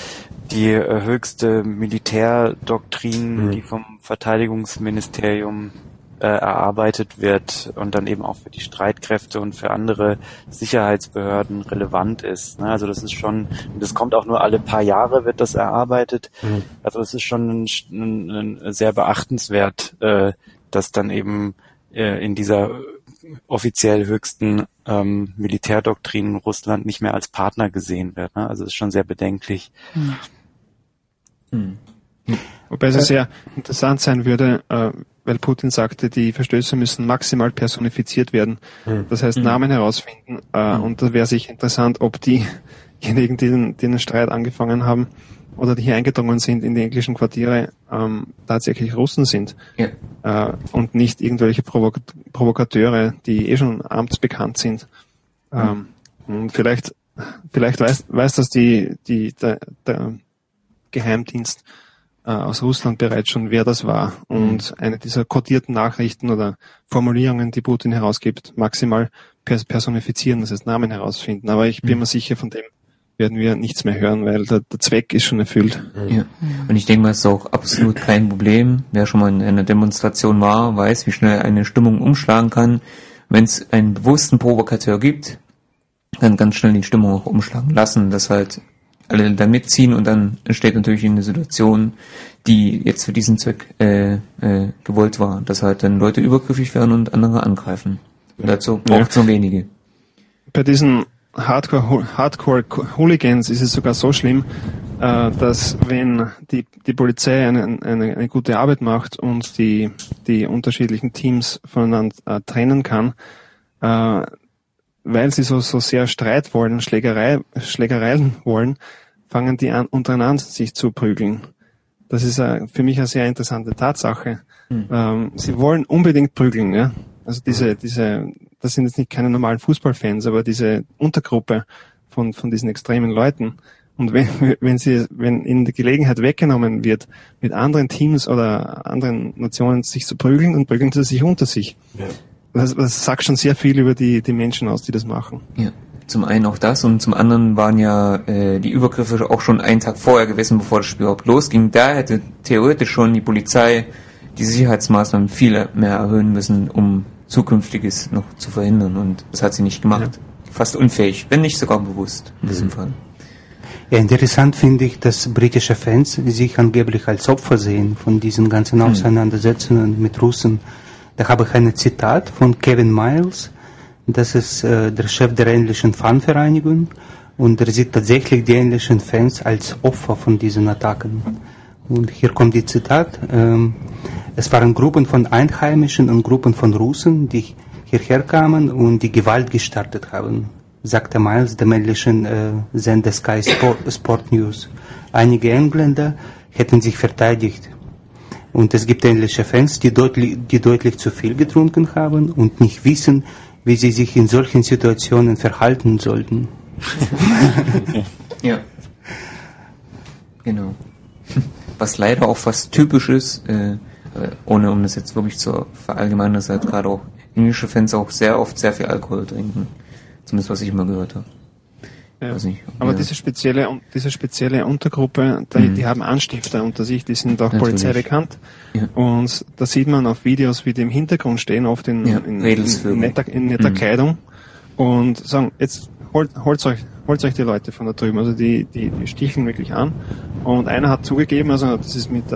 höchste Militärdoktrin, die vom Verteidigungsministerium erarbeitet wird und dann eben auch für die Streitkräfte und für andere Sicherheitsbehörden relevant ist. Also das ist schon, das kommt auch nur alle paar Jahre, wird das erarbeitet. Also es ist schon ein sehr beachtenswert, dass dann eben in dieser offiziell höchsten Militärdoktrin Russland nicht mehr als Partner gesehen wird. Also es ist schon sehr bedenklich. Wobei es sehr interessant sein würde, weil Putin sagte, die Verstöße müssen maximal personifiziert werden. Das heißt, Namen herausfinden. Und da wäre sicher interessant, ob diejenigen, die den Streit angefangen haben oder die hier eingedrungen sind in die englischen Quartiere, tatsächlich Russen sind. Ja. Und nicht irgendwelche Provokateure, die schon amtsbekannt sind. Und vielleicht weiß das der Geheimdienst aus Russland bereits schon, wer das war. Und eine dieser kodierten Nachrichten oder Formulierungen, die Putin herausgibt, maximal personifizieren, das heißt Namen herausfinden. Aber ich bin mir sicher, von dem werden wir nichts mehr hören, weil der Zweck ist schon erfüllt. Ja. Und ich denke mal, es ist auch absolut kein Problem. Wer schon mal in einer Demonstration war, weiß, wie schnell eine Stimmung umschlagen kann. Wenn es einen bewussten Provokateur gibt, dann ganz schnell die Stimmung auch umschlagen lassen, dass halt alle da mitziehen und dann entsteht natürlich eine Situation, die jetzt für diesen Zweck gewollt war, dass halt dann Leute übergriffig werden und andere angreifen. Und dazu braucht es nur wenige. Bei diesen Hardcore-Hooligans ist es sogar so schlimm, dass wenn die Polizei eine gute Arbeit macht und die unterschiedlichen Teams voneinander trennen kann, weil sie so sehr Streit wollen, Schlägereien wollen, fangen die an, untereinander sich zu prügeln. Das ist für mich eine sehr interessante Tatsache. Sie wollen unbedingt prügeln, ja. Also das sind jetzt nicht keine normalen Fußballfans, aber diese Untergruppe von diesen extremen Leuten. Und wenn ihnen die Gelegenheit weggenommen wird, mit anderen Teams oder anderen Nationen sich zu prügeln, dann prügeln sie sich unter sich. Ja. Das sagt schon sehr viel über die Menschen aus, die das machen. Ja. zum einen auch das und zum anderen waren ja die Übergriffe auch schon einen Tag vorher gewesen, bevor das Spiel überhaupt losging. Da hätte theoretisch schon die Polizei die Sicherheitsmaßnahmen viel mehr erhöhen müssen, um Zukünftiges noch zu verhindern, und das hat sie nicht gemacht. Ja. Fast unfähig, wenn nicht sogar bewusst in diesem Fall. Ja, interessant finde ich, dass britische Fans sich angeblich als Opfer sehen von diesen ganzen Auseinandersetzungen mit Russen. Da habe ich ein Zitat von Kevin Miles, das ist der Chef der englischen Fanvereinigung, und er sieht tatsächlich die englischen Fans als Opfer von diesen Attacken. Und hier kommt die Zitat. Es waren Gruppen von Einheimischen und Gruppen von Russen, die hierher kamen und die Gewalt gestartet haben, sagte Miles dem englischen Sender Sky Sport News. Einige Engländer hätten sich verteidigt. Und es gibt englische Fans, die deutlich zu viel getrunken haben und nicht wissen, wie sie sich in solchen Situationen verhalten sollten. Ja. Genau. Was leider auch fast typisch ist, ohne um das jetzt wirklich zu verallgemeinern, dass halt gerade auch englische Fans auch sehr oft sehr viel Alkohol trinken. Zumindest was ich immer gehört habe. Ja. Aber diese spezielle Untergruppe, die haben Anstifter unter sich, die sind auch Polizei bekannt. Ja. Und da sieht man auf Videos, wie die im Hintergrund stehen, oft in netter Kleidung, und sagen, jetzt holt euch die Leute von da drüben. Also die sticheln wirklich an. Und einer hat zugegeben, also das ist mit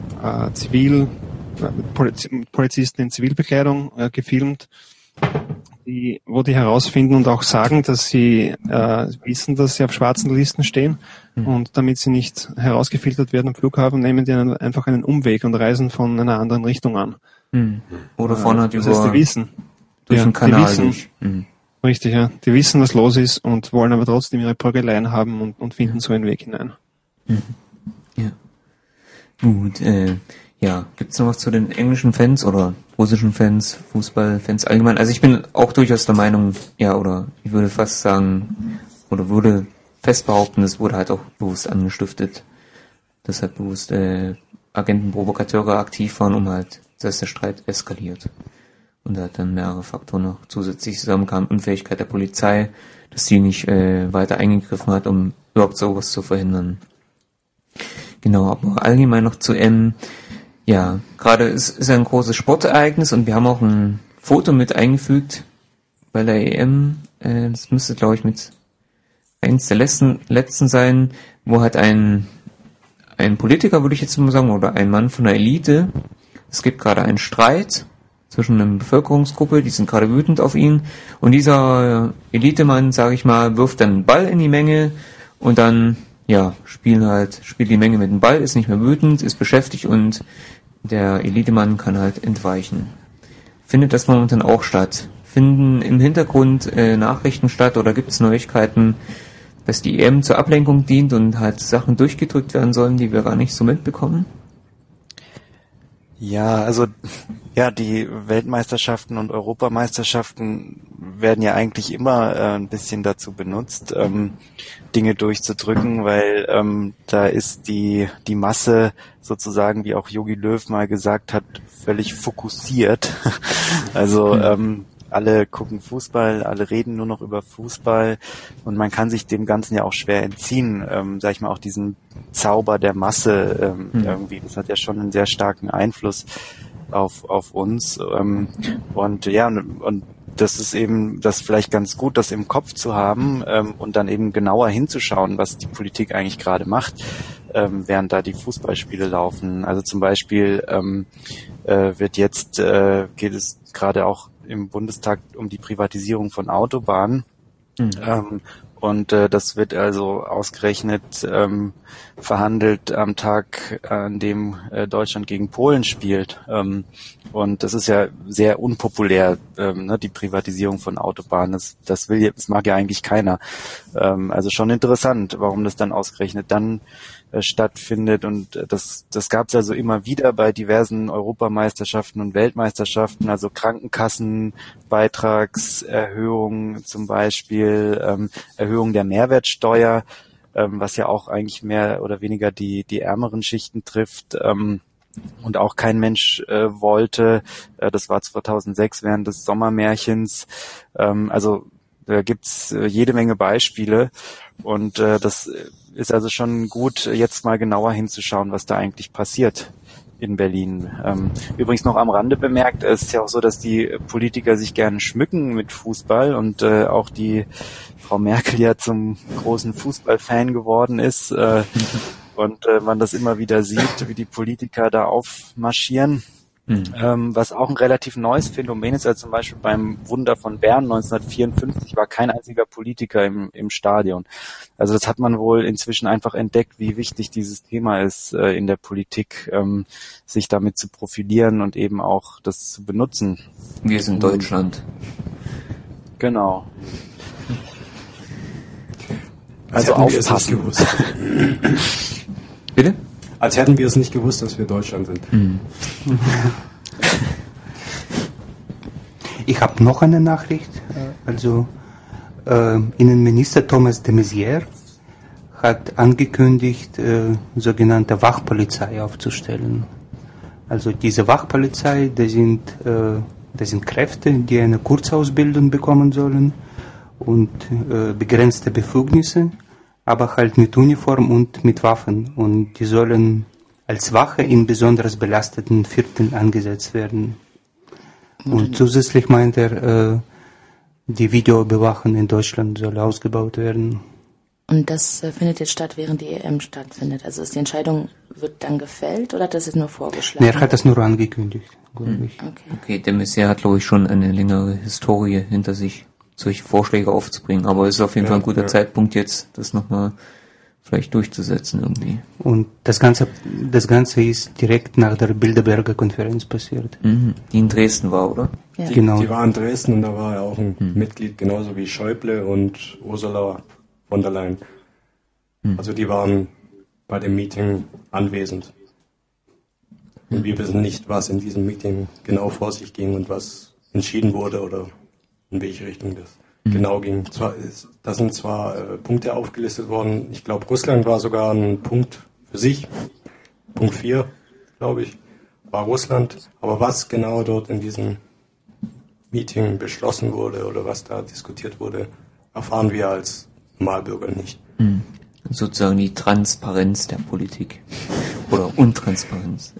Polizisten in Zivilbekleidung gefilmt, wo die herausfinden und auch sagen, dass sie wissen, dass sie auf schwarzen Listen stehen, und damit sie nicht herausgefiltert werden am Flughafen, nehmen die einfach einen Umweg und reisen von einer anderen Richtung an. Oder vorne hat das heißt, die wissen. Durch den Kanal durch. Richtig, ja. Die wissen, was los ist, und wollen aber trotzdem ihre Prügeleien haben und finden so einen Weg hinein. Ja. Gut, ja, gibt's noch was zu den englischen Fans oder russischen Fans, Fußballfans allgemein? Also ich bin auch durchaus der Meinung, ja, oder ich würde fast sagen, oder würde fest behaupten, es wurde halt auch bewusst angestiftet, dass halt bewusst Agenten, Provokateure aktiv waren, um halt, dass der Streit eskaliert. Und da halt dann mehrere Faktoren noch zusätzlich zusammenkamen. Unfähigkeit der Polizei, dass sie nicht weiter eingegriffen hat, um überhaupt sowas zu verhindern. Genau, aber allgemein noch zu ja, gerade ist ein großes Sportereignis, und wir haben auch ein Foto mit eingefügt bei der EM. Das müsste, glaube ich, mit eins der letzten sein, wo halt ein Politiker, würde ich jetzt mal sagen, oder ein Mann von der Elite, es gibt gerade einen Streit zwischen einer Bevölkerungsgruppe, die sind gerade wütend auf ihn, und dieser Elitemann, sage ich mal, wirft dann einen Ball in die Menge, und dann, ja, spielt die Menge mit dem Ball, ist nicht mehr wütend, ist beschäftigt, und der Elitemann kann halt entweichen. Findet das momentan auch statt? Finden im Hintergrund Nachrichten statt, oder gibt es Neuigkeiten, dass die EM zur Ablenkung dient und halt Sachen durchgedrückt werden sollen, die wir gar nicht so mitbekommen? Ja, also ja, die Weltmeisterschaften und Europameisterschaften werden ja eigentlich immer ein bisschen dazu benutzt, Dinge durchzudrücken, weil da ist die Masse sozusagen, wie auch Jogi Löw mal gesagt hat, völlig fokussiert. Also alle gucken Fußball, alle reden nur noch über Fußball, und man kann sich dem Ganzen ja auch schwer entziehen, sag ich mal, auch diesen Zauber der Masse irgendwie. Das hat ja schon einen sehr starken Einfluss auf uns, und ja, und das ist eben das vielleicht ganz gut, das im Kopf zu haben, und dann eben genauer hinzuschauen, was die Politik eigentlich gerade macht, während da die Fußballspiele laufen. Also zum Beispiel geht es gerade auch im Bundestag um die Privatisierung von Autobahnen. Und das wird also ausgerechnet verhandelt am Tag, an dem Deutschland gegen Polen spielt. Und das ist ja sehr unpopulär, die Privatisierung von Autobahnen. Das mag ja eigentlich keiner. Also schon interessant, warum das dann ausgerechnet dann stattfindet, und das gab es also immer wieder bei diversen Europameisterschaften und Weltmeisterschaften, also Krankenkassenbeitragserhöhungen zum Beispiel, Erhöhung der Mehrwertsteuer, was ja auch eigentlich mehr oder weniger die ärmeren Schichten trifft, und auch kein Mensch wollte. Das war 2006 während des Sommermärchens. Also Da gibt's jede Menge Beispiele und das ist also schon gut, jetzt mal genauer hinzuschauen, was da eigentlich passiert in Berlin. Übrigens noch am Rande bemerkt, es ist ja auch so, dass die Politiker sich gerne schmücken mit Fußball und auch die Frau Merkel ja zum großen Fußballfan geworden ist und man das immer wieder sieht, wie die Politiker da aufmarschieren. Was auch ein relativ neues Phänomen ist, also zum Beispiel beim Wunder von Bern 1954 war kein einziger Politiker im Stadion. Also das hat man wohl inzwischen einfach entdeckt, wie wichtig dieses Thema ist in der Politik, sich damit zu profilieren und eben auch das zu benutzen. Wir sind Deutschland. Genau. Also aufpassen. Bitte? Als hätten wir es nicht gewusst, dass wir Deutschland sind. Ich habe noch eine Nachricht. Also Innenminister Thomas de Maizière hat angekündigt, sogenannte Wachpolizei aufzustellen. Also diese Wachpolizei, das sind Kräfte, die eine Kurzausbildung bekommen sollen und begrenzte Befugnisse, aber halt mit Uniform und mit Waffen. Und die sollen als Wache in besonders belasteten Vierteln eingesetzt werden. Und zusätzlich meint er, die Videoüberwachung in Deutschland soll ausgebaut werden. Und das findet jetzt statt, während die EM stattfindet. Also ist die Entscheidung, wird dann gefällt oder hat das jetzt nur vorgeschlagen? Nee, er hat das nur angekündigt, glaube ich. Okay, De Maizière hat, glaube ich, schon eine längere Historie hinter sich, solche Vorschläge aufzubringen. Aber es ist auf jeden Fall ein guter Zeitpunkt jetzt, das nochmal vielleicht durchzusetzen irgendwie. Und das Ganze ist direkt nach der Bilderberger Konferenz passiert. Die in Dresden war, oder? Ja. Genau. Die war in Dresden und da war ja auch ein Mitglied, genauso wie Schäuble und Ursula von der Leyen. Also die waren bei dem Meeting anwesend. Und wir wissen nicht, was in diesem Meeting genau vor sich ging und was entschieden wurde oder in welche Richtung das genau ging. Da sind zwar Punkte aufgelistet worden, ich glaube Russland war sogar ein Punkt für sich, Punkt 4, glaube ich, war Russland, aber was genau dort in diesem Meeting beschlossen wurde oder was da diskutiert wurde, erfahren wir als Normalbürger nicht. Sozusagen die Transparenz der Politik. Oder Untransparenz.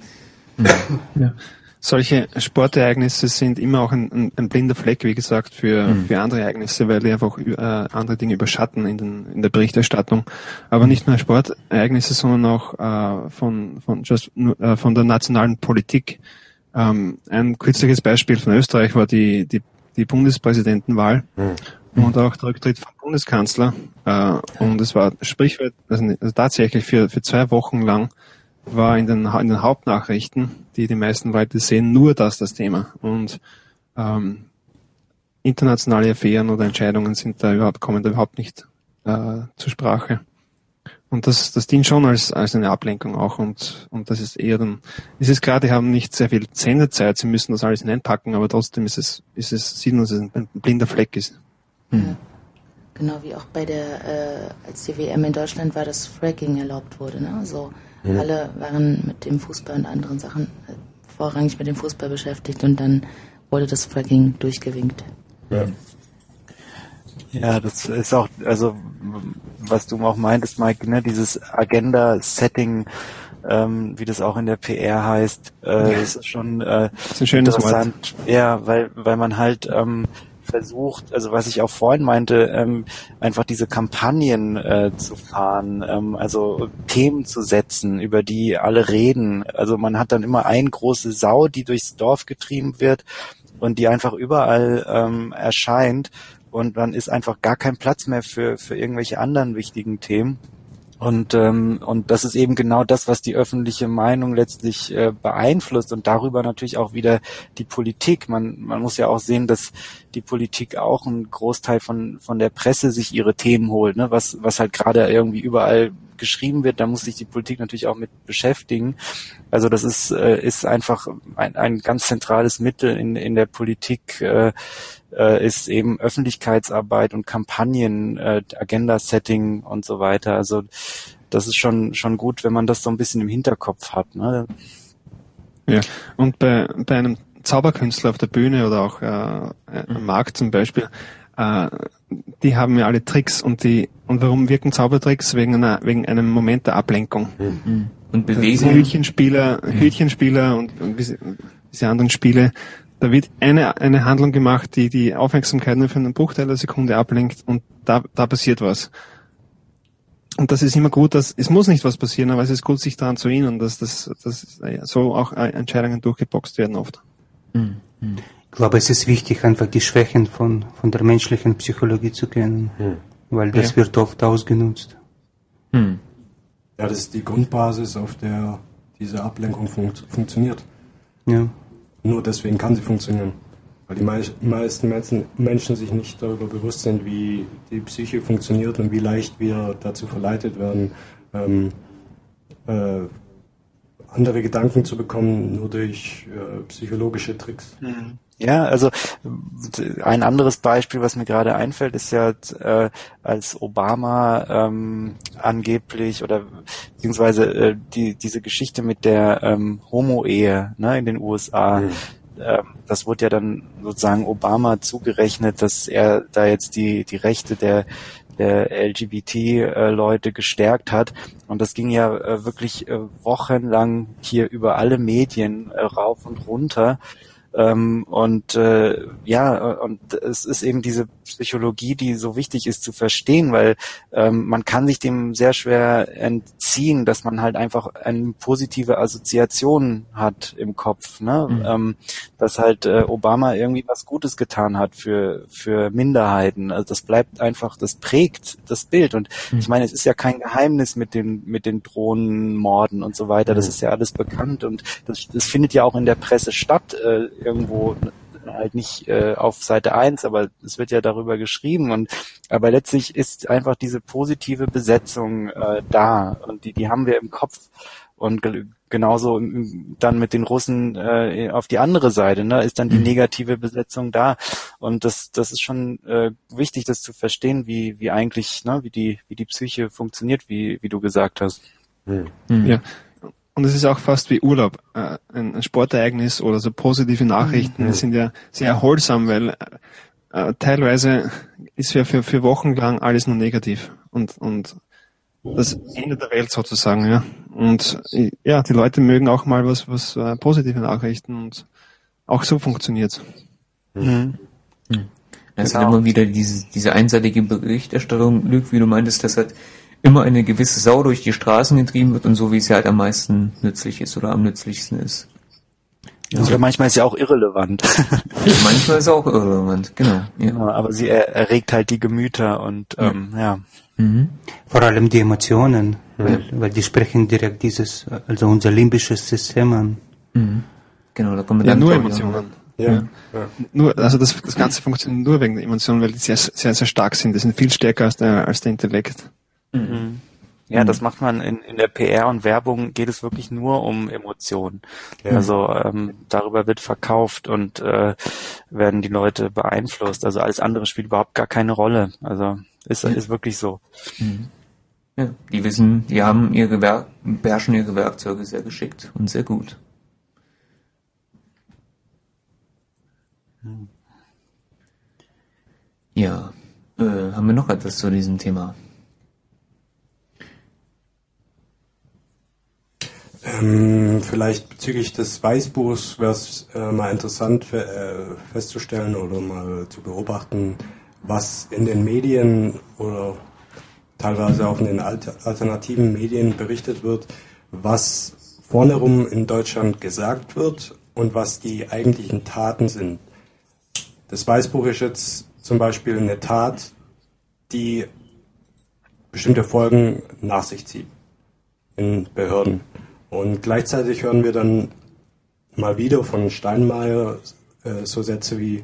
Ja. Solche Sportereignisse sind immer auch ein blinder Fleck, wie gesagt, für andere Ereignisse, weil die einfach andere Dinge überschatten in der Berichterstattung. Aber nicht nur Sportereignisse, sondern auch von der nationalen Politik. Ein kürzliches Beispiel von Österreich war die Bundespräsidentenwahl und auch der Rücktritt vom Bundeskanzler. Und es war Sprichwort, also tatsächlich für 2 Wochen lang war in den Hauptnachrichten, die meisten Leute sehen, nur das Thema. Und internationale Affären oder Entscheidungen kommen da überhaupt nicht zur Sprache. Und das dient schon als eine Ablenkung auch und das ist eher dann, die haben nicht sehr viel Sendezeit, sie müssen das alles hineinpacken, aber trotzdem sieht man, dass es ein blinder Fleck ist. Ja. Genau wie auch bei als die WM in Deutschland war, dass Fracking erlaubt wurde, ne? Also alle waren mit dem Fußball und anderen Sachen vorrangig mit dem Fußball beschäftigt und dann wurde das Fracking durchgewinkt. Ja, das ist auch, also was du auch meintest, Mike, ne, dieses Agenda-Setting, wie das auch in der PR heißt, ist schon ist ein schönes interessant. Wort. Ja, weil man halt versucht, also was ich auch vorhin meinte, einfach diese Kampagnen zu fahren, also Themen zu setzen, über die alle reden. Also man hat dann immer eine große Sau, die durchs Dorf getrieben wird und die einfach überall erscheint und dann ist einfach gar kein Platz mehr für irgendwelche anderen wichtigen Themen. Und das ist eben genau das, was die öffentliche Meinung letztlich beeinflusst und darüber natürlich auch wieder die Politik. Man muss ja auch sehen, dass die Politik auch einen Großteil von der Presse sich ihre Themen holt, ne? Was halt gerade irgendwie überall geschrieben wird, da muss sich die Politik natürlich auch mit beschäftigen. Also das ist einfach ein ganz zentrales Mittel in der Politik, ist eben Öffentlichkeitsarbeit und Kampagnen, Agenda-Setting und so weiter. Also das ist schon gut, wenn man das so ein bisschen im Hinterkopf hat. Ne? Ja, und bei einem Zauberkünstler auf der Bühne oder auch am Markt zum Beispiel, die haben ja alle Tricks und warum wirken Zaubertricks? Wegen einem Moment der Ablenkung. Und Bewegung. Hütchenspieler und diese anderen Spiele. Da wird eine Handlung gemacht, die Aufmerksamkeit nur für einen Bruchteil der Sekunde ablenkt und da passiert was. Und das ist immer gut, es muss nicht was passieren, aber es ist gut, sich daran zu erinnern, dass so auch Entscheidungen durchgeboxt werden oft. Ich glaube, es ist wichtig, einfach die Schwächen von der menschlichen Psychologie zu kennen, weil das wird oft ausgenutzt. Ja, das ist die Grundbasis, auf der diese Ablenkung funktioniert. Ja. Nur deswegen kann sie funktionieren. Weil die meisten Menschen sich nicht darüber bewusst sind, wie die Psyche funktioniert und wie leicht wir dazu verleitet werden, andere Gedanken zu bekommen, nur durch psychologische Tricks. Ja, also ein anderes Beispiel, was mir gerade einfällt, ist ja, als Obama angeblich oder beziehungsweise diese Geschichte mit der Homo-Ehe, ne, in den USA. Das wurde ja dann sozusagen Obama zugerechnet, dass er da jetzt die Rechte der LGBT-Leute gestärkt hat. Und das ging ja wirklich wochenlang hier über alle Medien rauf und runter. Und es ist eben diese Psychologie, die so wichtig ist zu verstehen, weil man kann sich dem sehr schwer entziehen, dass man halt einfach eine positive Assoziation hat im Kopf, ne? Dass halt Obama irgendwie was Gutes getan hat für Minderheiten. Also das bleibt einfach, das prägt das Bild. Und ich meine, es ist ja kein Geheimnis mit den Drohnenmorden und so weiter. Das ist ja alles bekannt und das findet ja auch in der Presse statt. Irgendwo halt nicht auf Seite 1, aber es wird ja darüber geschrieben aber letztlich ist einfach diese positive Besetzung da und die haben wir im Kopf und genauso dann mit den Russen auf die andere Seite, ne, ist dann die negative Besetzung da und das ist schon wichtig, das zu verstehen, wie eigentlich, ne, wie die Psyche funktioniert, wie du gesagt hast. Ja. Und es ist auch fast wie Urlaub, ein Sportereignis oder so positive Nachrichten. Die sind ja sehr erholsam, weil teilweise ist ja für Wochen lang alles nur negativ und das Ende der Welt sozusagen, ja. Und ja, die Leute mögen auch mal was positive Nachrichten und auch so funktioniert's. Das ist immer wieder diese einseitige Berichterstattung, Luc, wie du meintest, dass halt immer eine gewisse Sau durch die Straßen getrieben wird und so, wie es ja halt am meisten nützlich ist oder am nützlichsten ist. Ja. Oder manchmal ist sie auch irrelevant. Manchmal ist sie auch irrelevant, genau. Ja. Ja, aber sie erregt halt die Gemüter und ja. Vor allem die Emotionen, weil die sprechen direkt also unser limbisches System an. Genau, da kommen wir dann nur Emotionen. Ja. Nur, also das Ganze funktioniert nur wegen der Emotionen, weil die sehr, sehr, sehr stark sind. Die sind viel stärker als der Intellekt. Ja, das macht man in der PR und Werbung geht es wirklich nur um Emotionen. Ja. Also darüber wird verkauft und werden die Leute beeinflusst. Also alles andere spielt überhaupt gar keine Rolle. Also ist wirklich so. Ja, die wissen, die beherrschen ihre Werkzeuge sehr geschickt und sehr gut. Ja, haben wir noch etwas zu diesem Thema? Vielleicht bezüglich des Weißbuchs wäre es mal interessant festzustellen oder mal zu beobachten, was in den Medien oder teilweise auch in den alternativen Medien berichtet wird, was vorne rum in Deutschland gesagt wird und was die eigentlichen Taten sind. Das Weißbuch ist jetzt zum Beispiel eine Tat, die bestimmte Folgen nach sich zieht in Behörden. Und gleichzeitig hören wir dann mal wieder von Steinmeier so Sätze wie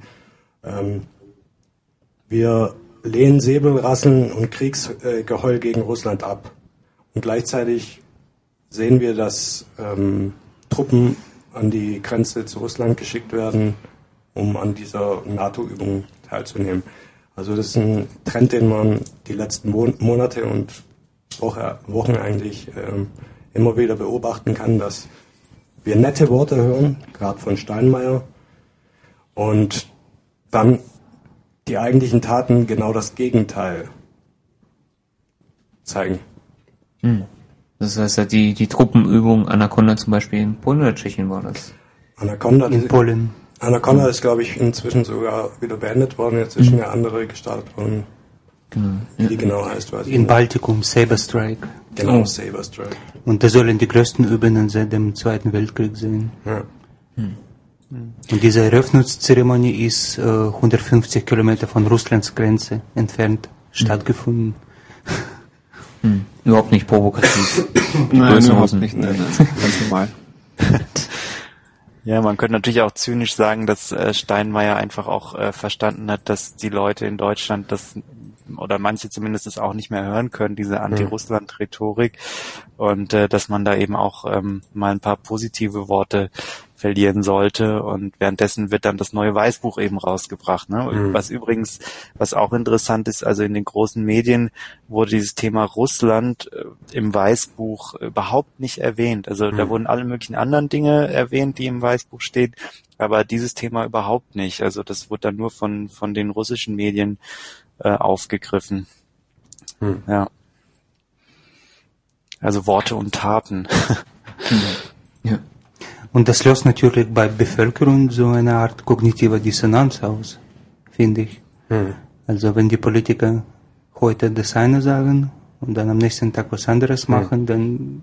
wir lehnen Säbelrasseln und Kriegsgeheul gegen Russland ab. Und gleichzeitig sehen wir, dass Truppen an die Grenze zu Russland geschickt werden, um an dieser NATO-Übung teilzunehmen. Also das ist ein Trend, den man die letzten Monate und Wochen eigentlich immer wieder beobachten kann, dass wir nette Worte hören, gerade von Steinmeier, und dann die eigentlichen Taten genau das Gegenteil zeigen. Das heißt ja, die Truppenübung Anaconda zum Beispiel in Polen oder Tschechien war das? Anaconda In Polen. Anaconda ist, glaube ich, inzwischen sogar wieder beendet worden. Jetzt ist eine andere gestartet worden. Genau. Wie die genau heißt, weiß ich In nicht. Baltikum, Saber Strike. Genau, Saber Strike. Und das sollen die größten Übungen seit dem Zweiten Weltkrieg sein. Ja. Und diese Eröffnungszeremonie ist 150 Kilometer von Russlands Grenze entfernt stattgefunden. Überhaupt nicht provokativ. Nein, Größe überhaupt Hosen. nicht. Nein, ganz normal. Ja, man könnte natürlich auch zynisch sagen, dass Steinmeier einfach auch verstanden hat, dass die Leute in Deutschland das, oder manche zumindest das auch nicht mehr hören können, diese Anti-Russland-Rhetorik, und dass man da eben auch mal ein paar positive Worte verlieren sollte, und währenddessen wird dann das neue Weißbuch eben rausgebracht, ne? Was auch interessant ist, also in den großen Medien wurde dieses Thema Russland im Weißbuch überhaupt nicht erwähnt. Also da wurden alle möglichen anderen Dinge erwähnt, die im Weißbuch stehen, aber dieses Thema überhaupt nicht. Also das wurde dann nur von den russischen Medien aufgegriffen. Ja. Also Worte und Taten. Ja. Und das löst natürlich bei Bevölkerung so eine Art kognitive Dissonanz aus, finde ich. Also wenn die Politiker heute das eine sagen und dann am nächsten Tag was anderes machen, dann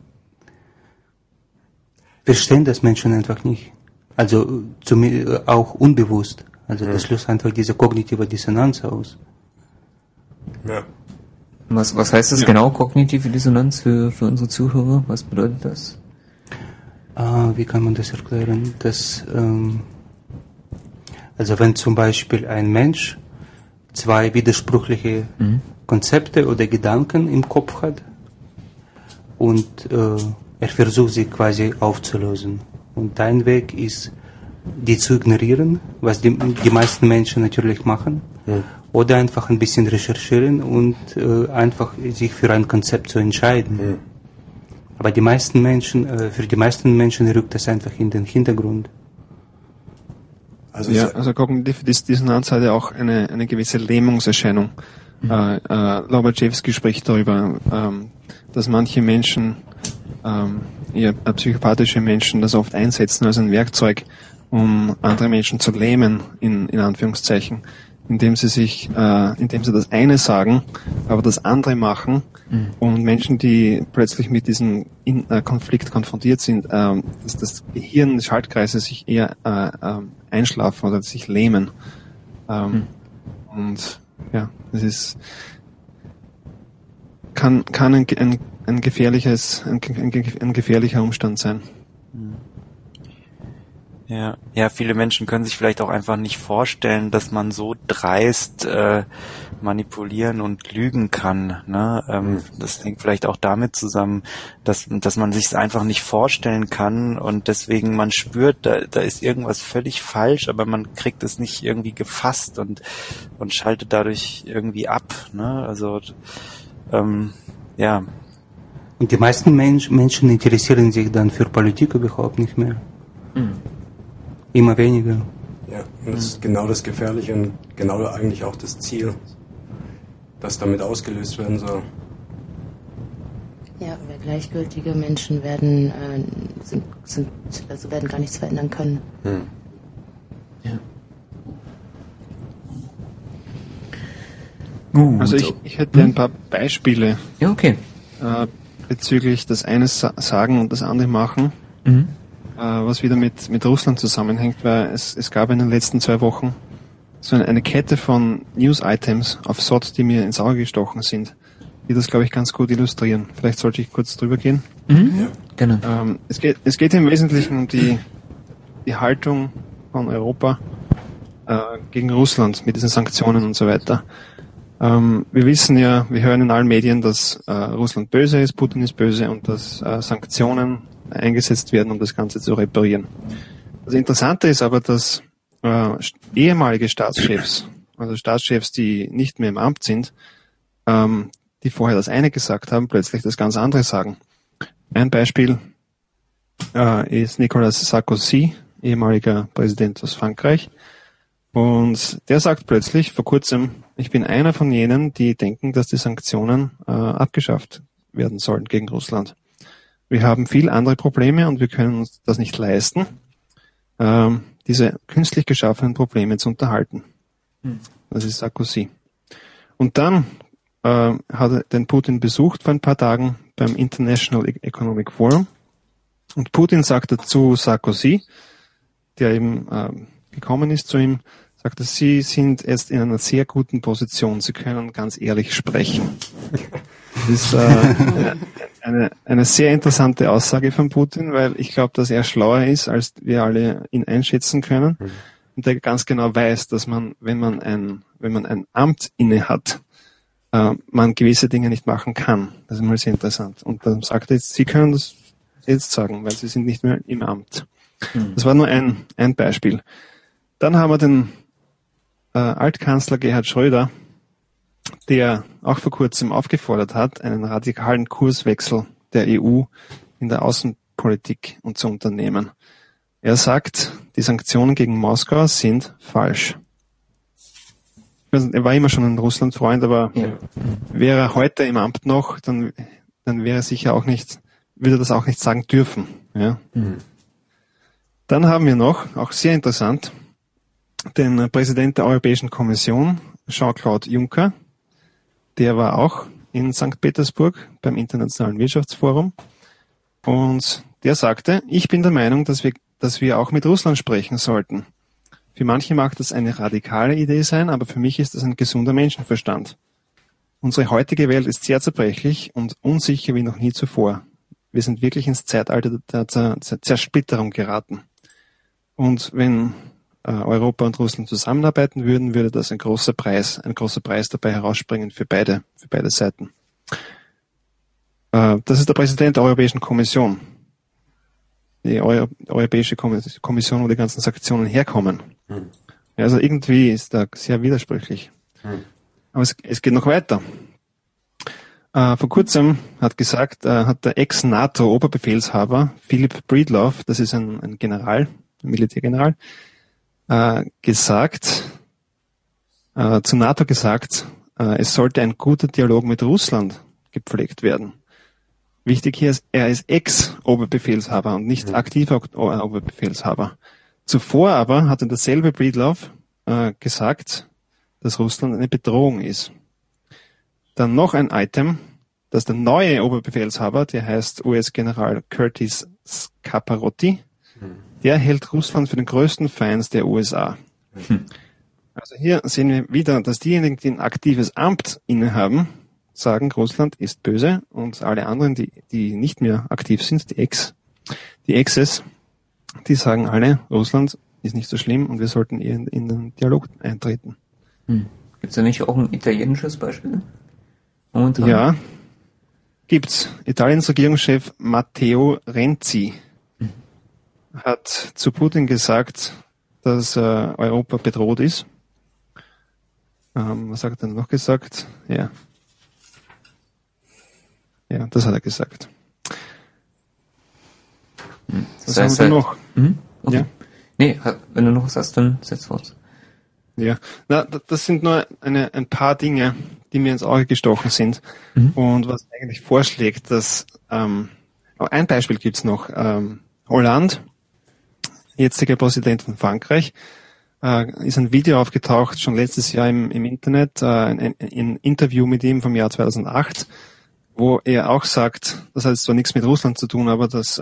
verstehen das Menschen einfach nicht. Also auch unbewusst. Also das löst einfach diese kognitive Dissonanz aus. Ja. Was heißt das genau, kognitive Dissonanz für unsere Zuhörer? Was bedeutet das? Wie kann man das erklären? Also wenn zum Beispiel ein Mensch zwei widersprüchliche Konzepte oder Gedanken im Kopf hat und er versucht sie quasi aufzulösen. Und dein Weg ist, die zu ignorieren, was die meisten Menschen natürlich machen, oder einfach ein bisschen recherchieren und einfach sich für ein Konzept zu entscheiden. Aber für die meisten Menschen rückt das einfach in den Hintergrund. Also kognitive Dissonanz hat ja auch eine gewisse Lähmungserscheinung. Lobachevsky spricht darüber, dass manche Menschen, psychopathische Menschen, das oft einsetzen als ein Werkzeug, um andere Menschen zu lähmen, in Anführungszeichen, indem sie das eine sagen, aber das andere machen. Und Menschen, die plötzlich mit diesem Konflikt konfrontiert sind, dass das Gehirn des Schaltkreises sich eher einschlafen oder sich lähmen. Und ja, das kann ein gefährlicher Umstand sein. Ja, viele Menschen können sich vielleicht auch einfach nicht vorstellen, dass man so dreist manipulieren und lügen kann. Ne? Das hängt vielleicht auch damit zusammen, dass man sich es einfach nicht vorstellen kann und deswegen man spürt, da ist irgendwas völlig falsch, aber man kriegt es nicht irgendwie gefasst und schaltet dadurch irgendwie ab. Ne? Also ja. Und die meisten Menschen interessieren sich dann für Politik überhaupt nicht mehr. Immer weniger. Ja, und das ist genau das Gefährliche und genau eigentlich auch das Ziel, das damit ausgelöst werden soll. Ja, weil gleichgültige Menschen werden gar nichts verändern können. Ja. Gut. Also ich hätte ein paar Beispiele Ja, okay. bezüglich das eine sagen und das andere machen. Was wieder mit Russland zusammenhängt, weil es gab in den letzten 2 Wochen so eine Kette von News-Items auf SOT, die mir ins Auge gestochen sind, die das, glaube ich, ganz gut illustrieren. Vielleicht sollte ich kurz drüber gehen. Ja, gerne. Es geht im Wesentlichen um die Haltung von Europa gegen Russland mit diesen Sanktionen und so weiter. Wir wissen ja, wir hören in allen Medien, dass Russland böse ist, Putin ist böse und dass Sanktionen eingesetzt werden, um das Ganze zu reparieren. Das Interessante ist aber, dass ehemalige Staatschefs, also Staatschefs, die nicht mehr im Amt sind, die vorher das eine gesagt haben, plötzlich das ganz andere sagen. Ein Beispiel ist Nicolas Sarkozy, ehemaliger Präsident aus Frankreich. Und der sagt plötzlich vor kurzem, ich bin einer von jenen, die denken, dass die Sanktionen abgeschafft werden sollen gegen Russland. Wir haben viel andere Probleme und wir können uns das nicht leisten, diese künstlich geschaffenen Probleme zu unterhalten. Das ist Sarkozy. Und dann hat er den Putin besucht vor ein paar Tagen beim International Economic Forum. Und Putin sagte zu Sarkozy, der eben gekommen ist zu ihm, sagte, Sie sind jetzt in einer sehr guten Position. Sie können ganz ehrlich sprechen. Das ist eine sehr interessante Aussage von Putin, weil ich glaube, dass er schlauer ist, als wir alle ihn einschätzen können. Und der ganz genau weiß, dass man, wenn man ein Amt inne hat, man gewisse Dinge nicht machen kann. Das ist mal sehr interessant. Und dann sagt er jetzt, Sie können das jetzt sagen, weil Sie sind nicht mehr im Amt. Das war nur ein Beispiel. Dann haben wir den Altkanzler Gerhard Schröder, der auch vor kurzem aufgefordert hat, einen radikalen Kurswechsel der EU in der Außenpolitik zu unternehmen. Er sagt, die Sanktionen gegen Moskau sind falsch. Er war immer schon ein Russland-Freund, aber wäre er heute im Amt noch, dann wäre er sicher auch nicht, würde er das auch nicht sagen dürfen. Ja. Dann haben wir noch, auch sehr interessant, den Präsident der Europäischen Kommission, Jean-Claude Juncker. Der war auch in St. Petersburg beim Internationalen Wirtschaftsforum. Und der sagte, ich bin der Meinung, dass wir auch mit Russland sprechen sollten. Für manche mag das eine radikale Idee sein, aber für mich ist das ein gesunder Menschenverstand. Unsere heutige Welt ist sehr zerbrechlich und unsicher wie noch nie zuvor. Wir sind wirklich ins Zeitalter der Zersplitterung geraten. Und wenn Europa und Russland zusammenarbeiten würden, würde das ein großer Preis dabei herausspringen für beide Seiten. Das ist der Präsident der Europäischen Kommission. Die Europäische Kommission, wo die ganzen Sanktionen herkommen. Also irgendwie ist da sehr widersprüchlich. Aber es geht noch weiter. Vor kurzem hat der Ex-NATO-Oberbefehlshaber Philip Breedlove, das ist ein General, ein Militärgeneral, zu NATO gesagt, es sollte ein guter Dialog mit Russland gepflegt werden. Wichtig hier ist, er ist Ex-Oberbefehlshaber und nicht aktiver Oberbefehlshaber. Zuvor aber hatte derselbe Breedlove gesagt, dass Russland eine Bedrohung ist. Dann noch ein Item, dass der neue Oberbefehlshaber, der heißt US-General Curtis Scaparotti, der hält Russland für den größten Feind der USA. Also hier sehen wir wieder, dass diejenigen, die ein aktives Amt innehaben, sagen, Russland ist böse, und alle anderen, die nicht mehr aktiv sind, die Exes, die sagen alle, Russland ist nicht so schlimm und wir sollten eher in den Dialog eintreten. Gibt es da nicht auch ein italienisches Beispiel? Momentan? Ja, gibt's. Italiens Regierungschef Matteo Renzi hat zu Putin gesagt, dass Europa bedroht ist. Was hat er noch gesagt? Ja, das hat er gesagt. Das was heißt haben wir noch? Okay. Ja. Nee, wenn du noch was hast, dann setz fort. Ja, das sind nur ein paar Dinge, die mir ins Auge gestochen sind. Und was eigentlich vorschlägt, dass ein Beispiel gibt's noch. Hollande, jetziger Präsident von Frankreich, ist ein Video aufgetaucht, schon letztes Jahr im Internet, ein Interview mit ihm vom Jahr 2008, wo er auch sagt, das hat jetzt zwar nichts mit Russland zu tun, aber dass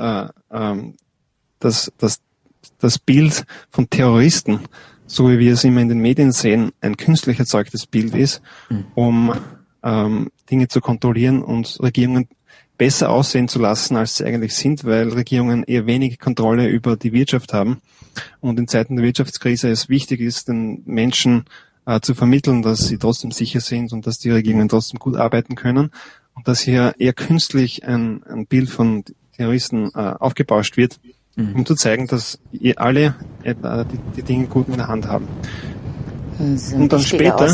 das Bild von Terroristen, so wie wir es immer in den Medien sehen, ein künstlich erzeugtes Bild ist, um Dinge zu kontrollieren und Regierungen besser aussehen zu lassen, als sie eigentlich sind, weil Regierungen eher wenig Kontrolle über die Wirtschaft haben. Und in Zeiten der Wirtschaftskrise es wichtig ist, den Menschen zu vermitteln, dass sie trotzdem sicher sind und dass die Regierungen trotzdem gut arbeiten können. Und dass hier eher künstlich ein Bild von Terroristen aufgebauscht wird, um zu zeigen, dass alle die Dinge gut in der Hand haben. Und dann später,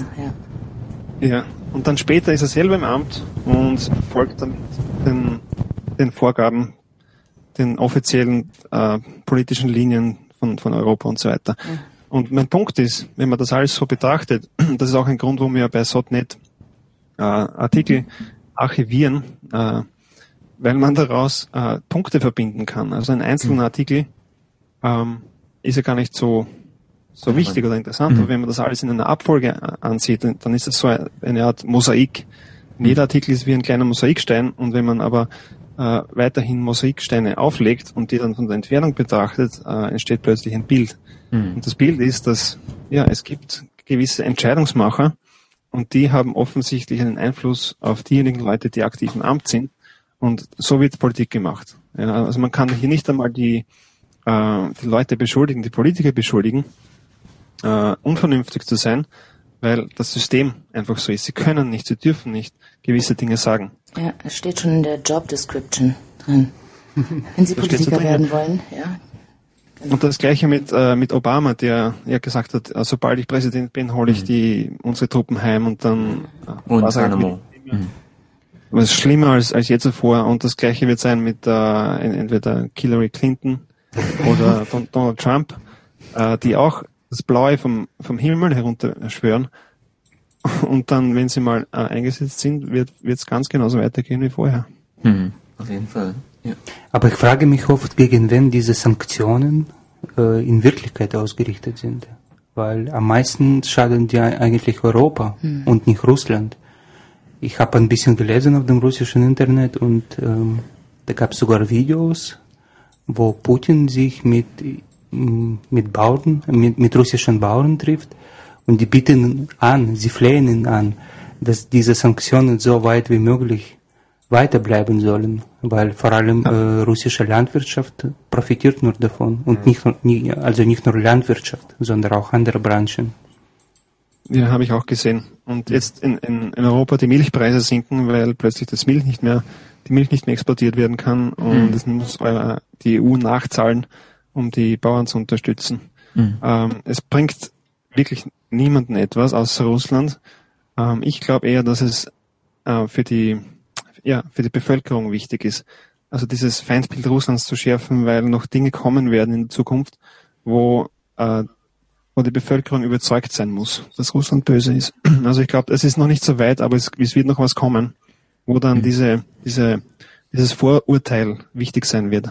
und dann später ist er selber im Amt und folgt dann den Vorgaben, den offiziellen politischen Linien von Europa und so weiter. Und mein Punkt ist, wenn man das alles so betrachtet, das ist auch ein Grund, warum wir bei SOT.NET Artikel archivieren, weil man daraus Punkte verbinden kann. Also ein einzelner Artikel ist ja gar nicht so wichtig oder interessant, aber wenn man das alles in einer Abfolge ansieht, dann ist es so eine Art Mosaik. Jeder Artikel ist wie ein kleiner Mosaikstein, und wenn man aber weiterhin Mosaiksteine auflegt und die dann von der Entfernung betrachtet, entsteht plötzlich ein Bild. Und das Bild ist, dass es gibt gewisse Entscheidungsmacher, und die haben offensichtlich einen Einfluss auf diejenigen Leute, die aktiv im Amt sind, und so wird Politik gemacht. Ja, also man kann hier nicht einmal die Leute beschuldigen, die Politiker beschuldigen, unvernünftig zu sein, weil das System einfach so ist. Sie können nicht, sie dürfen nicht gewisse Dinge sagen. Ja, es steht schon in der Job Description drin. Wenn Sie Politiker werden wollen, ja. Genau. Und das Gleiche mit Obama, der ja gesagt hat, sobald ich Präsident bin, hole ich unsere Truppen heim, und dann was ist schlimmer als je zuvor. Und das Gleiche wird sein mit entweder Hillary Clinton oder Donald Trump, die auch das Blaue vom Himmel herunterschwören. Und dann, wenn sie mal eingesetzt sind, wird es ganz genauso weitergehen wie vorher. Auf jeden Fall. Ja. Aber ich frage mich oft, gegen wen diese Sanktionen in Wirklichkeit ausgerichtet sind. Weil am meisten schaden die eigentlich Europa und nicht Russland. Ich habe ein bisschen gelesen auf dem russischen Internet, und da gab es sogar Videos, wo Putin sich mit russischen Bauern trifft, und die bieten sie flehen ihn an, dass diese Sanktionen so weit wie möglich weiterbleiben sollen, weil vor allem russische Landwirtschaft profitiert nur davon, und nicht nur Landwirtschaft, sondern auch andere Branchen. Ja, habe ich auch gesehen. Und jetzt in Europa die Milchpreise sinken, weil plötzlich die Milch nicht mehr exportiert werden kann, und es muss die EU nachzahlen, um die Bauern zu unterstützen. Es bringt wirklich niemanden etwas außer Russland. Ich glaube eher, dass es für die Bevölkerung wichtig ist, also dieses Feindbild Russlands zu schärfen, weil noch Dinge kommen werden in der Zukunft, wo die Bevölkerung überzeugt sein muss, dass Russland böse ist. Also ich glaube, es ist noch nicht so weit, aber es wird noch was kommen, wo dann dieses Vorurteil wichtig sein wird.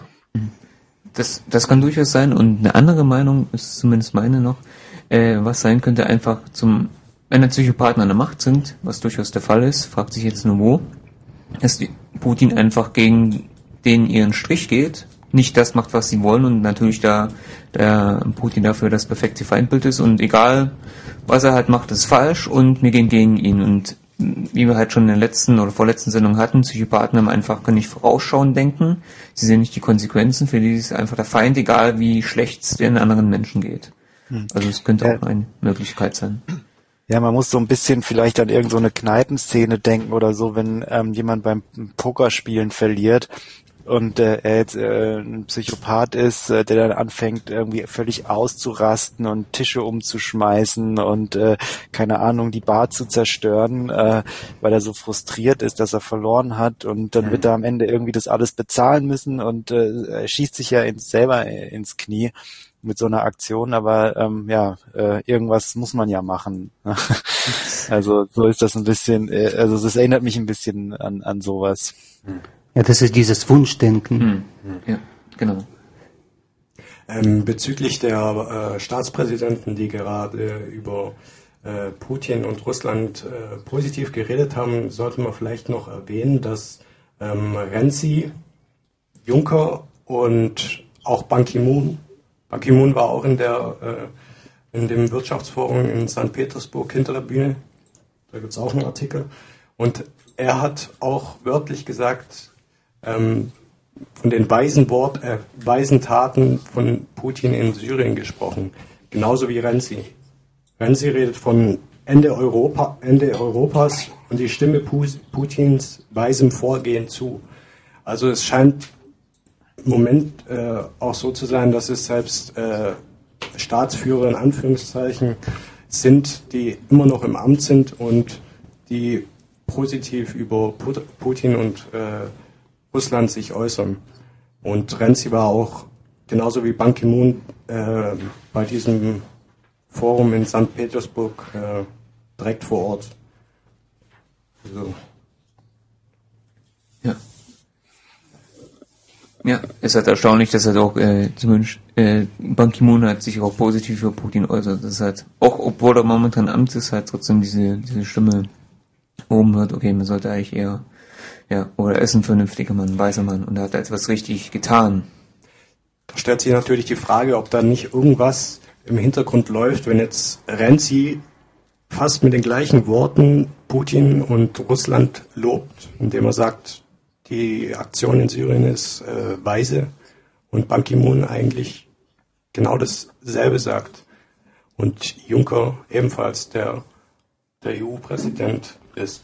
Das kann durchaus sein, und eine andere Meinung ist zumindest meine noch, was sein könnte, einfach wenn der Psychopathen an der Macht sind, was durchaus der Fall ist, fragt sich jetzt nur wo, dass Putin einfach gegen den ihren Strich geht, nicht das macht, was sie wollen, und natürlich der Putin dafür das perfekte Feindbild ist, und egal, was er halt macht, ist falsch, und wir gehen gegen ihn. Und wie wir halt schon in der letzten oder vorletzten Sendung hatten, Psychopathen können nicht vorausschauend denken, sie sehen nicht die Konsequenzen, für die ist einfach der Feind, egal wie schlecht es den anderen Menschen geht. Also es könnte auch eine Möglichkeit sein. Ja, man muss so ein bisschen vielleicht an irgend so eine Kneipenszene denken oder so, wenn jemand beim Pokerspielen verliert und er jetzt ein Psychopath ist, der dann anfängt irgendwie völlig auszurasten und Tische umzuschmeißen und keine Ahnung, die Bar zu zerstören, weil er so frustriert ist, dass er verloren hat, und dann wird er am Ende irgendwie das alles bezahlen müssen, und er schießt sich ja selber ins Knie mit so einer Aktion, aber irgendwas muss man ja machen. Also so ist das ein bisschen, also das erinnert mich ein bisschen an sowas. Ja, das ist dieses Wunschdenken. Ja, genau. Bezüglich der Staatspräsidenten, die gerade über Putin und Russland positiv geredet haben, sollten wir vielleicht noch erwähnen, dass Renzi, Juncker und auch Ban Ki-moon war auch in dem Wirtschaftsforum in St. Petersburg hinter der Bühne. Da gibt es auch einen Artikel. Und er hat auch wörtlich gesagt, von den weisen Taten von Putin in Syrien gesprochen. Genauso wie Renzi. Renzi redet von Ende Europas und die Stimme Putins weisem Vorgehen zu. Also es scheint im Moment auch so zu sein, dass es selbst Staatsführer in Anführungszeichen sind, die immer noch im Amt sind und die positiv über Putin und Russland sich äußern. Und Renzi war auch genauso wie Ban Ki-moon bei diesem Forum in St. Petersburg direkt vor Ort. Also. Ja. Ja, es ist halt erstaunlich, dass halt auch zumindest Ban Ki-moon hat sich auch positiv über Putin äußert. Das ist halt, auch obwohl er momentan im Amt ist, halt trotzdem diese Stimme oben hört, okay, man sollte eigentlich eher, ja, oder er ist ein vernünftiger Mann, ein weiser Mann und er hat etwas richtig getan. Da stellt sich natürlich die Frage, ob da nicht irgendwas im Hintergrund läuft, wenn jetzt Renzi fast mit den gleichen Worten Putin und Russland lobt, indem er sagt, die Aktion in Syrien ist weise und Ban Ki-moon eigentlich genau dasselbe sagt. Und Juncker ebenfalls der EU-Präsident ist.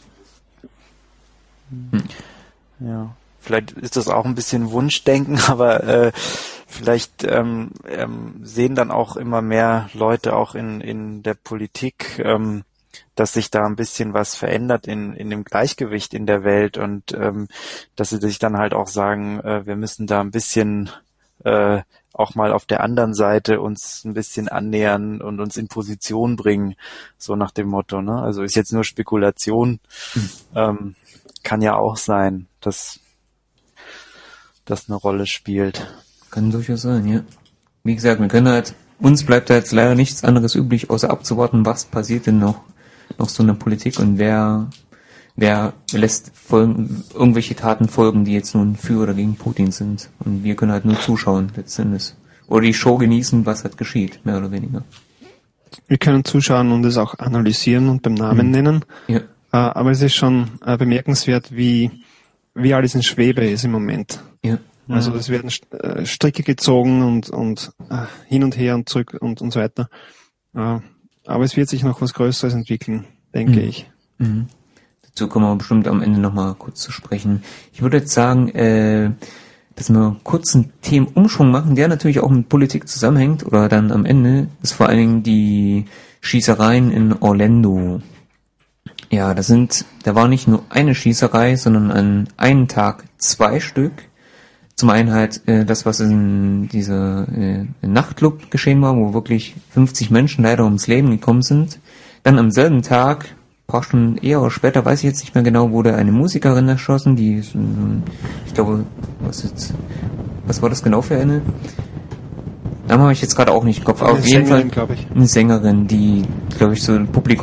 Ja, vielleicht ist das auch ein bisschen Wunschdenken, aber vielleicht sehen dann auch immer mehr Leute auch in der Politik, dass sich da ein bisschen was verändert in dem Gleichgewicht in der Welt und dass sie sich dann halt auch sagen, wir müssen da ein bisschen auch mal auf der anderen Seite uns ein bisschen annähern und uns in Position bringen, so nach dem Motto, ne? Also ist jetzt nur Spekulation, kann ja auch sein, dass das eine Rolle spielt. Kann durchaus sein, ja. Wie gesagt, wir können halt, uns bleibt da jetzt leider nichts anderes übrig, außer abzuwarten, was passiert denn noch so in der Politik und wer lässt irgendwelche Taten folgen, die jetzt nun für oder gegen Putin sind. Und wir können halt nur zuschauen, letztendlich. Oder die Show genießen, was halt geschieht, mehr oder weniger. Wir können zuschauen und es auch analysieren und beim Namen nennen. Ja. Aber es ist schon bemerkenswert, wie alles in Schwebe ist im Moment. Ja. Also es werden Stricke gezogen und hin und her und zurück und so weiter. Aber es wird sich noch was Größeres entwickeln, denke ich. Mhm. Dazu kommen wir bestimmt am Ende nochmal kurz zu sprechen. Ich würde jetzt sagen, dass wir kurz einen Themenumschwung machen, der natürlich auch mit Politik zusammenhängt, oder dann am Ende ist vor allen Dingen die Schießereien in Orlando. Ja, da war nicht nur eine Schießerei, sondern an einem Tag 2 Stück. Zum einen halt das, was in dieser Nachtclub geschehen war, wo wirklich 50 Menschen leider ums Leben gekommen sind. Dann am selben Tag, ein paar Stunden eher oder später, weiß ich jetzt nicht mehr genau, wurde eine Musikerin erschossen, die, ich glaube, was war das genau für eine? Namen habe ich jetzt gerade auch nicht im Kopf. Aber auf jeden Fall eine Sängerin, die, glaube ich, so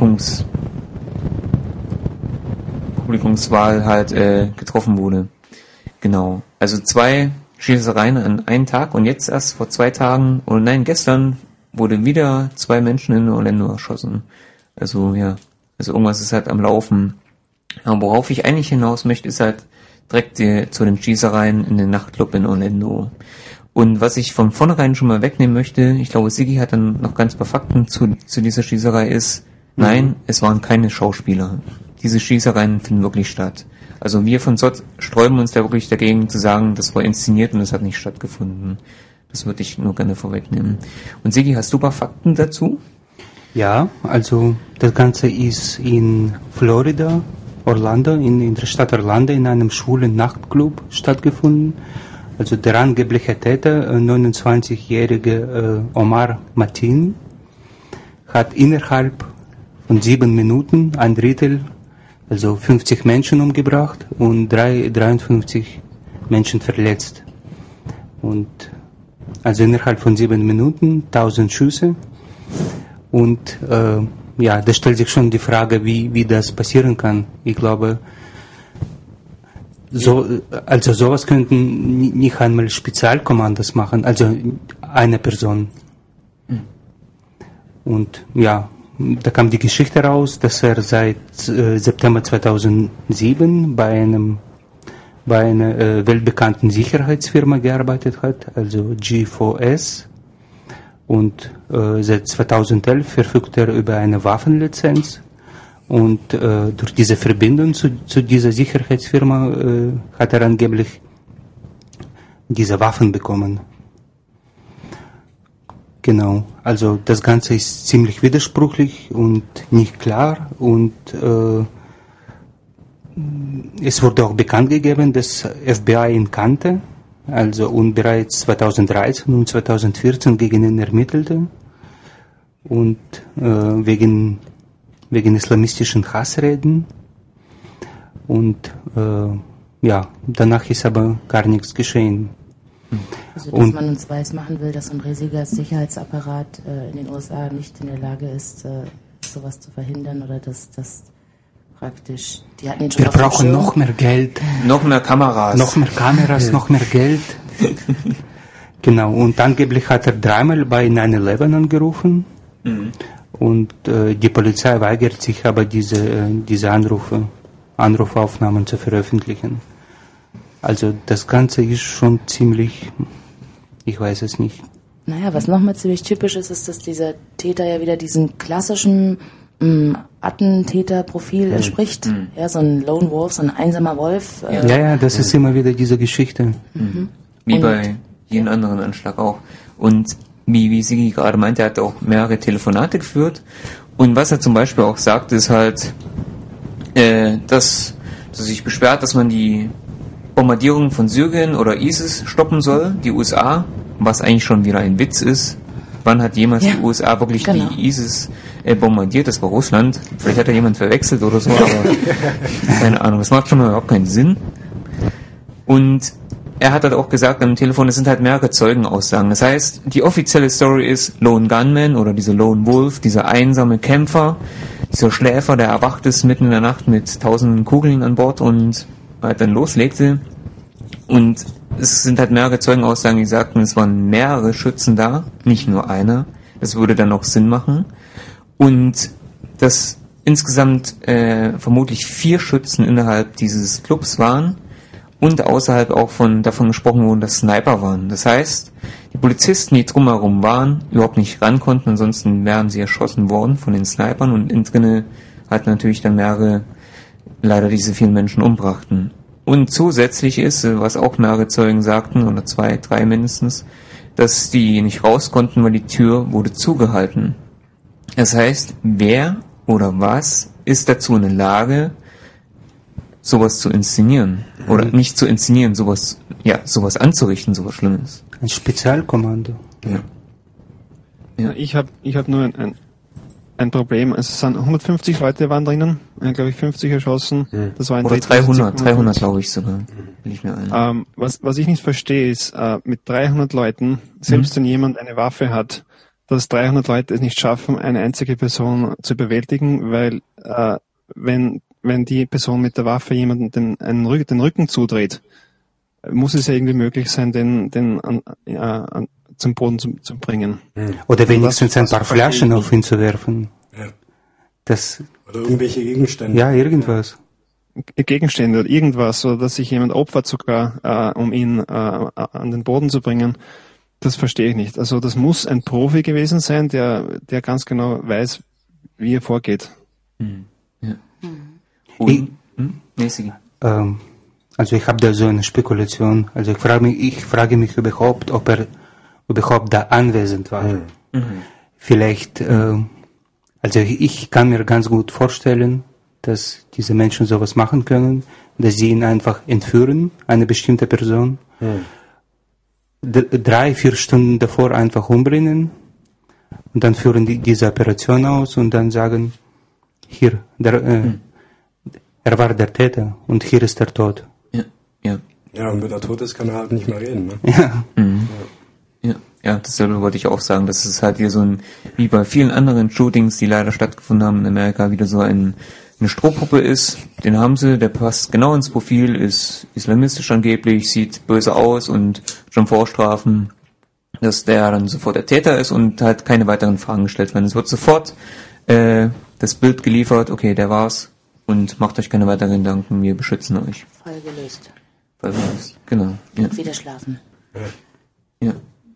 Publikumswahl halt getroffen wurde. Genau. Also 2 Schießereien an einem Tag und jetzt erst vor 2 Tagen, oder nein, gestern wurde wieder 2 Menschen in Orlando erschossen. Also ja, also irgendwas ist halt am Laufen. Aber worauf ich eigentlich hinaus möchte, ist halt direkt zu den Schießereien in den Nachtclub in Orlando. Und was ich von vornherein schon mal wegnehmen möchte, ich glaube, Sigi hat dann noch ganz paar Fakten zu dieser Schießerei ist, nein, es waren keine Schauspieler. Diese Schießereien finden wirklich statt. Also wir von SOT sträuben uns da wirklich dagegen zu sagen, das war inszeniert und das hat nicht stattgefunden. Das würde ich nur gerne vorwegnehmen. Und Sigi, hast du ein paar Fakten dazu? Ja, also das Ganze ist in Florida, Orlando, in der Stadt Orlando in einem schwulen Nachtclub stattgefunden. Also der angebliche Täter, 29-jährige Omar Mateen, hat innerhalb von 7 Minuten ein Drittel, also 50 Menschen umgebracht und 53 Menschen verletzt. Und also innerhalb von 7 Minuten 1000 Schüsse. Und ja, da stellt sich schon die Frage, wie das passieren kann. Ich glaube, also sowas könnten nicht einmal Spezialkommandos machen, also eine Person. Und ja, da kam die Geschichte raus, dass er seit September 2007 bei einer weltbekannten Sicherheitsfirma gearbeitet hat, also G4S. Und seit 2011 verfügt er über eine Waffenlizenz. Und durch diese Verbindung zu dieser Sicherheitsfirma hat er angeblich diese Waffen bekommen. Genau, also das Ganze ist ziemlich widersprüchlich und nicht klar. Und es wurde auch bekannt gegeben, dass FBI ihn kannte, also und bereits 2013 und 2014 gegen ihn ermittelte. und wegen islamistischen Hassreden. Und danach ist aber gar nichts geschehen. Also, dass man uns weismachen will, dass so ein riesiger Sicherheitsapparat in den USA nicht in der Lage ist, sowas zu verhindern, oder dass das praktisch, die hatten ihn schon Wir brauchen noch mehr Geld. Noch mehr Kameras. Noch mehr Kameras, noch mehr Geld. Genau, und angeblich hat er 3-mal bei 9/11 angerufen. Und die Polizei weigert sich aber, diese Anrufaufnahmen zu veröffentlichen. Also das Ganze ist schon ziemlich, ich weiß es nicht. Naja, was nochmal ziemlich typisch ist, ist, dass dieser Täter ja wieder diesem klassischen Attentäterprofil entspricht. Ja, so ein Lone Wolf, so ein einsamer Wolf. Ja, das ist immer wieder diese Geschichte. Wie Und- bei jedem anderen Anschlag auch. Und wie Sigi gerade meinte, er hat auch mehrere Telefonate geführt. Und was er zum Beispiel auch sagt, ist halt, dass er sich beschwert, dass man die Bombardierung von Syrien oder ISIS stoppen soll, die USA, was eigentlich schon wieder ein Witz ist. Wann hat jemals die USA wirklich die ISIS bombardiert? Das war Russland. Vielleicht hat da jemand verwechselt oder so, aber keine Ahnung. Das macht schon mal überhaupt keinen Sinn. Und er hat halt auch gesagt am Telefon, es sind halt mehrere Zeugenaussagen. Das heißt, die offizielle Story ist Lone Gunman oder dieser Lone Wolf, dieser einsame Kämpfer, dieser Schläfer, der erwacht ist mitten in der Nacht mit tausenden Kugeln an Bord und halt dann loslegte. Und es sind halt mehrere Zeugenaussagen, die sagten, es waren mehrere Schützen da, nicht nur einer. Das würde dann auch Sinn machen. Und dass insgesamt vermutlich 4 Schützen innerhalb dieses Clubs waren und außerhalb auch davon gesprochen wurde, dass Sniper waren. Das heißt, die Polizisten, die drumherum waren, überhaupt nicht ran konnten, ansonsten wären sie erschossen worden von den Snipern und innen drinne halt natürlich dann mehrere leider diese vielen Menschen umbrachten. Und zusätzlich ist, was auch mehrere Zeugen sagten, oder 2, 3 mindestens, dass die nicht raus konnten, weil die Tür wurde zugehalten. Das heißt, wer oder was ist dazu in der Lage, sowas zu inszenieren? Oder nicht zu inszenieren, sowas anzurichten, sowas Schlimmes? Ein Spezialkommando. Ja, ich hab nur ein Problem. Also es sind 150 Leute waren drinnen, glaube ich 50 erschossen. Das war ein Oder Drittel, 300 glaube ich sogar. Will ich mir ein. Was ich nicht verstehe ist, mit 300 Leuten, selbst wenn jemand eine Waffe hat, dass 300 Leute es nicht schaffen, eine einzige Person zu überwältigen, weil wenn die Person mit der Waffe jemanden den Rücken zudreht, muss es ja irgendwie möglich sein, den zum Boden zu bringen. Oder wenigstens ein paar Flaschen auf ihn zu werfen. Ja. Das, Oder irgendwelche Gegenstände. ja, irgendwas. Gegenstände oder irgendwas, oder dass sich jemand opfert sogar, um ihn an den Boden zu bringen. Das verstehe ich nicht. Also das muss ein Profi gewesen sein, der ganz genau weiß, wie er vorgeht. Ja. Und, Mäßig. Also ich habe da so eine Spekulation. Also ich frage mich überhaupt, ob er überhaupt da anwesend war. Vielleicht, also ich kann mir ganz gut vorstellen, dass diese Menschen sowas machen können, dass sie ihn einfach entführen, eine bestimmte Person, 3-4 Stunden davor einfach umbringen und dann führen die diese Operation aus und dann sagen, hier, er war der Täter und hier ist der Tod. Ja. Ja, und wenn er tot ist, kann er halt nicht mehr reden. Ne? Ja. Ja, dasselbe wollte ich auch sagen. Das ist halt wieder so wie bei vielen anderen Shootings, die leider stattgefunden haben in Amerika, wieder so eine Strohpuppe ist. Den haben sie, der passt genau ins Profil, ist islamistisch angeblich, sieht böse aus und schon vorstrafen, dass der dann sofort der Täter ist und halt keine weiteren Fragen gestellt werden. Es wird sofort das Bild geliefert, okay, der war's und macht euch keine weiteren Gedanken, wir beschützen euch. Fall gelöst. Genau. Ja. Und wieder schlafen. Ja.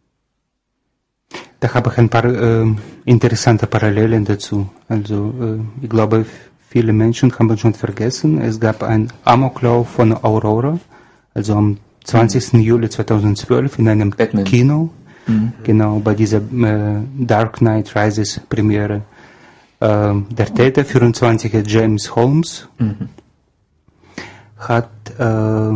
Da habe ich ein paar interessante Parallelen dazu. Also ich glaube, viele Menschen haben schon vergessen, es gab einen Amoklauf von Aurora, also am 20. Juli 2012 in einem Batman. Kino, genau bei dieser Dark Knight Rises Premiere. Der Täter, 24er James Holmes, hat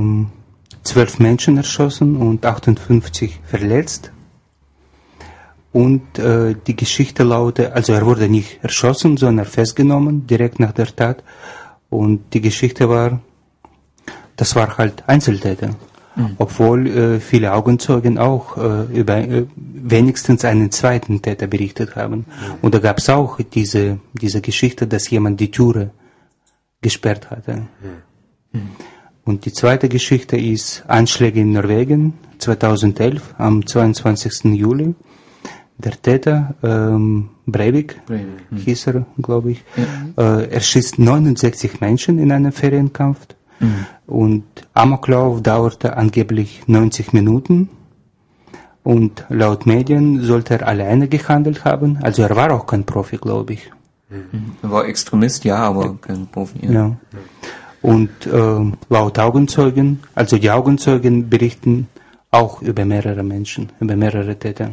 12 Menschen erschossen und 58 verletzt. Und die Geschichte lautet, also er wurde nicht erschossen, sondern festgenommen, direkt nach der Tat. Und die Geschichte war, das war halt Einzeltäter. Obwohl viele Augenzeugen auch über wenigstens einen zweiten Täter berichtet haben. Und da gab es auch diese Geschichte, dass jemand die Türe gesperrt hatte. Und die zweite Geschichte ist Anschläge in Norwegen 2011 am 22. Juli. Der Täter, Breivik, hieß er, glaube ich, er schießt 69 Menschen in einem Ferienkampf. Und Amoklauf dauerte angeblich 90 Minuten. Und laut Medien sollte er alleine gehandelt haben. Also er war auch kein Profi, glaube ich. Er war Extremist, ja, aber kein Profi. Ja. Und laut Augenzeugen, also die Augenzeugen berichten auch über mehrere Menschen, über mehrere Täter.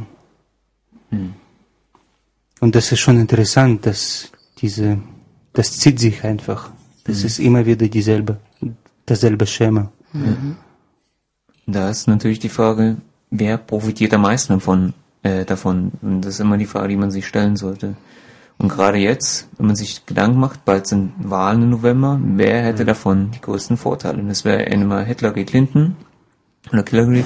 Und das ist schon interessant, dass das zieht sich einfach. Das ist immer wieder dasselbe Schema. Da ist natürlich die Frage, wer profitiert am meisten davon? Und das ist immer die Frage, die man sich stellen sollte. Und gerade jetzt, wenn man sich Gedanken macht, bald sind Wahlen im November, wer hätte davon die größten Vorteile? Und das wäre einmal Hillary Clinton, Entschuldigung.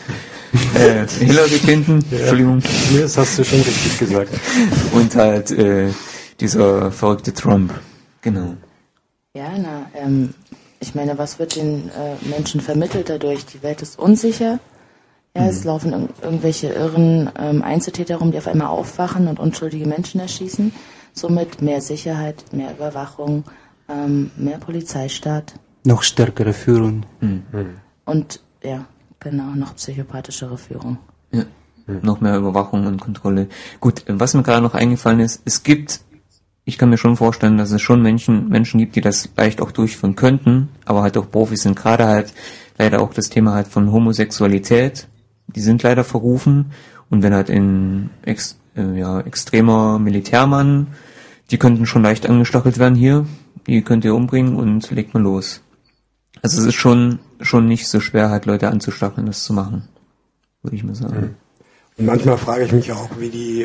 Nee, das hast du schon richtig gesagt. Und halt dieser verrückte Trump. Genau. Ja, ich meine, was wird den Menschen vermittelt dadurch? Die Welt ist unsicher. Ja, es laufen irgendwelche irren Einzeltäter rum, die auf einmal aufwachen und unschuldige Menschen erschießen. Somit mehr Sicherheit, mehr Überwachung, mehr Polizeistaat. Noch stärkere Führung. Und ja, genau, noch psychopathischere Führung. Ja, noch mehr Überwachung und Kontrolle. Gut, was mir gerade noch eingefallen ist, ich kann mir schon vorstellen, dass es schon Menschen gibt, die das leicht auch durchführen könnten, aber halt auch Profis sind. Gerade halt leider auch das Thema halt von Homosexualität, die sind leider verrufen. Und wenn halt extremer Militärmann, die könnten schon leicht angestachelt werden hier, die könnt ihr umbringen und legt man los. Also es ist schon nicht so schwer, halt Leute anzustacheln, das zu machen, würde ich mal sagen. Und manchmal frage ich mich auch, wie die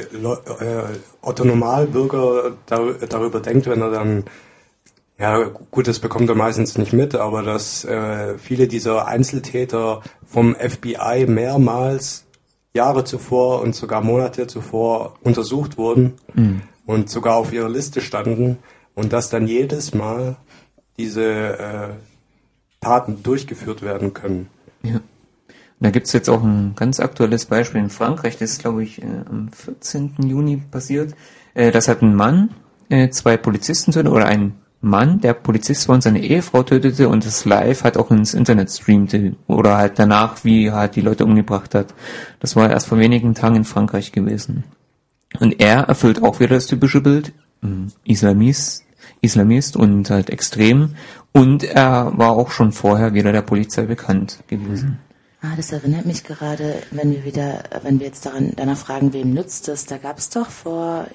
Otto-Normalbürger darüber denkt, wenn er dann, ja gut, das bekommt er meistens nicht mit, aber dass viele dieser Einzeltäter vom FBI mehrmals Jahre zuvor und sogar Monate zuvor untersucht wurden und sogar auf ihrer Liste standen und dass dann jedes Mal diese Taten durchgeführt werden können. Ja. Da gibt's jetzt auch ein ganz aktuelles Beispiel in Frankreich, das ist, glaube ich, am 14. Juni passiert. Das hat ein Mann 2 Polizisten tötete, oder ein Mann, der Polizist war und seine Ehefrau tötete und das live halt auch ins Internet streamte oder halt danach, wie er halt die Leute umgebracht hat. Das war erst vor wenigen Tagen in Frankreich gewesen. Und er erfüllt auch wieder das typische Bild, Islamist und halt extrem, und er war auch schon vorher wieder der Polizei bekannt gewesen. Das erinnert mich gerade, wenn wir jetzt danach fragen, wem nützt es, da gab es doch vor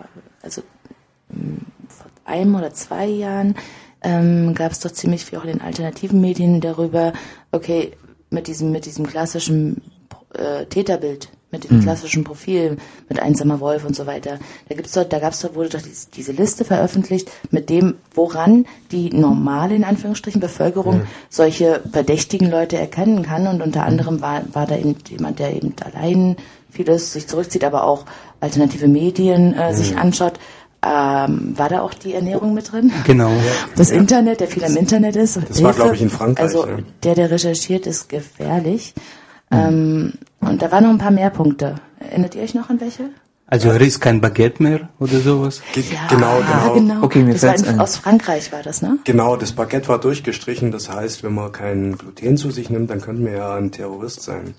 1 oder 2 Jahren, gab es doch ziemlich viel auch in den alternativen Medien darüber, okay, mit diesem klassischen Täterbild, mit dem klassischen Profil, mit Einsamer Wolf und so weiter. Wurde doch diese Liste veröffentlicht, mit dem, woran die normale, in Anführungsstrichen, Bevölkerung solche verdächtigen Leute erkennen kann. Und unter anderem war da eben jemand, der eben allein vieles sich zurückzieht, aber auch alternative Medien sich anschaut. War da auch die Ernährung mit drin? Genau. Das Internet, der viel am Internet ist. Das war, glaube ich, in Frankreich. Also der recherchiert, ist gefährlich. Und da waren noch ein paar mehr Punkte. Erinnert ihr euch noch an welche? Also er ist kein Baguette mehr oder sowas? Genau. Okay, mir fällt's ein. Aus Frankreich war das, ne? Genau, das Baguette war durchgestrichen. Das heißt, wenn man kein Gluten zu sich nimmt, dann könnte man ja ein Terrorist sein.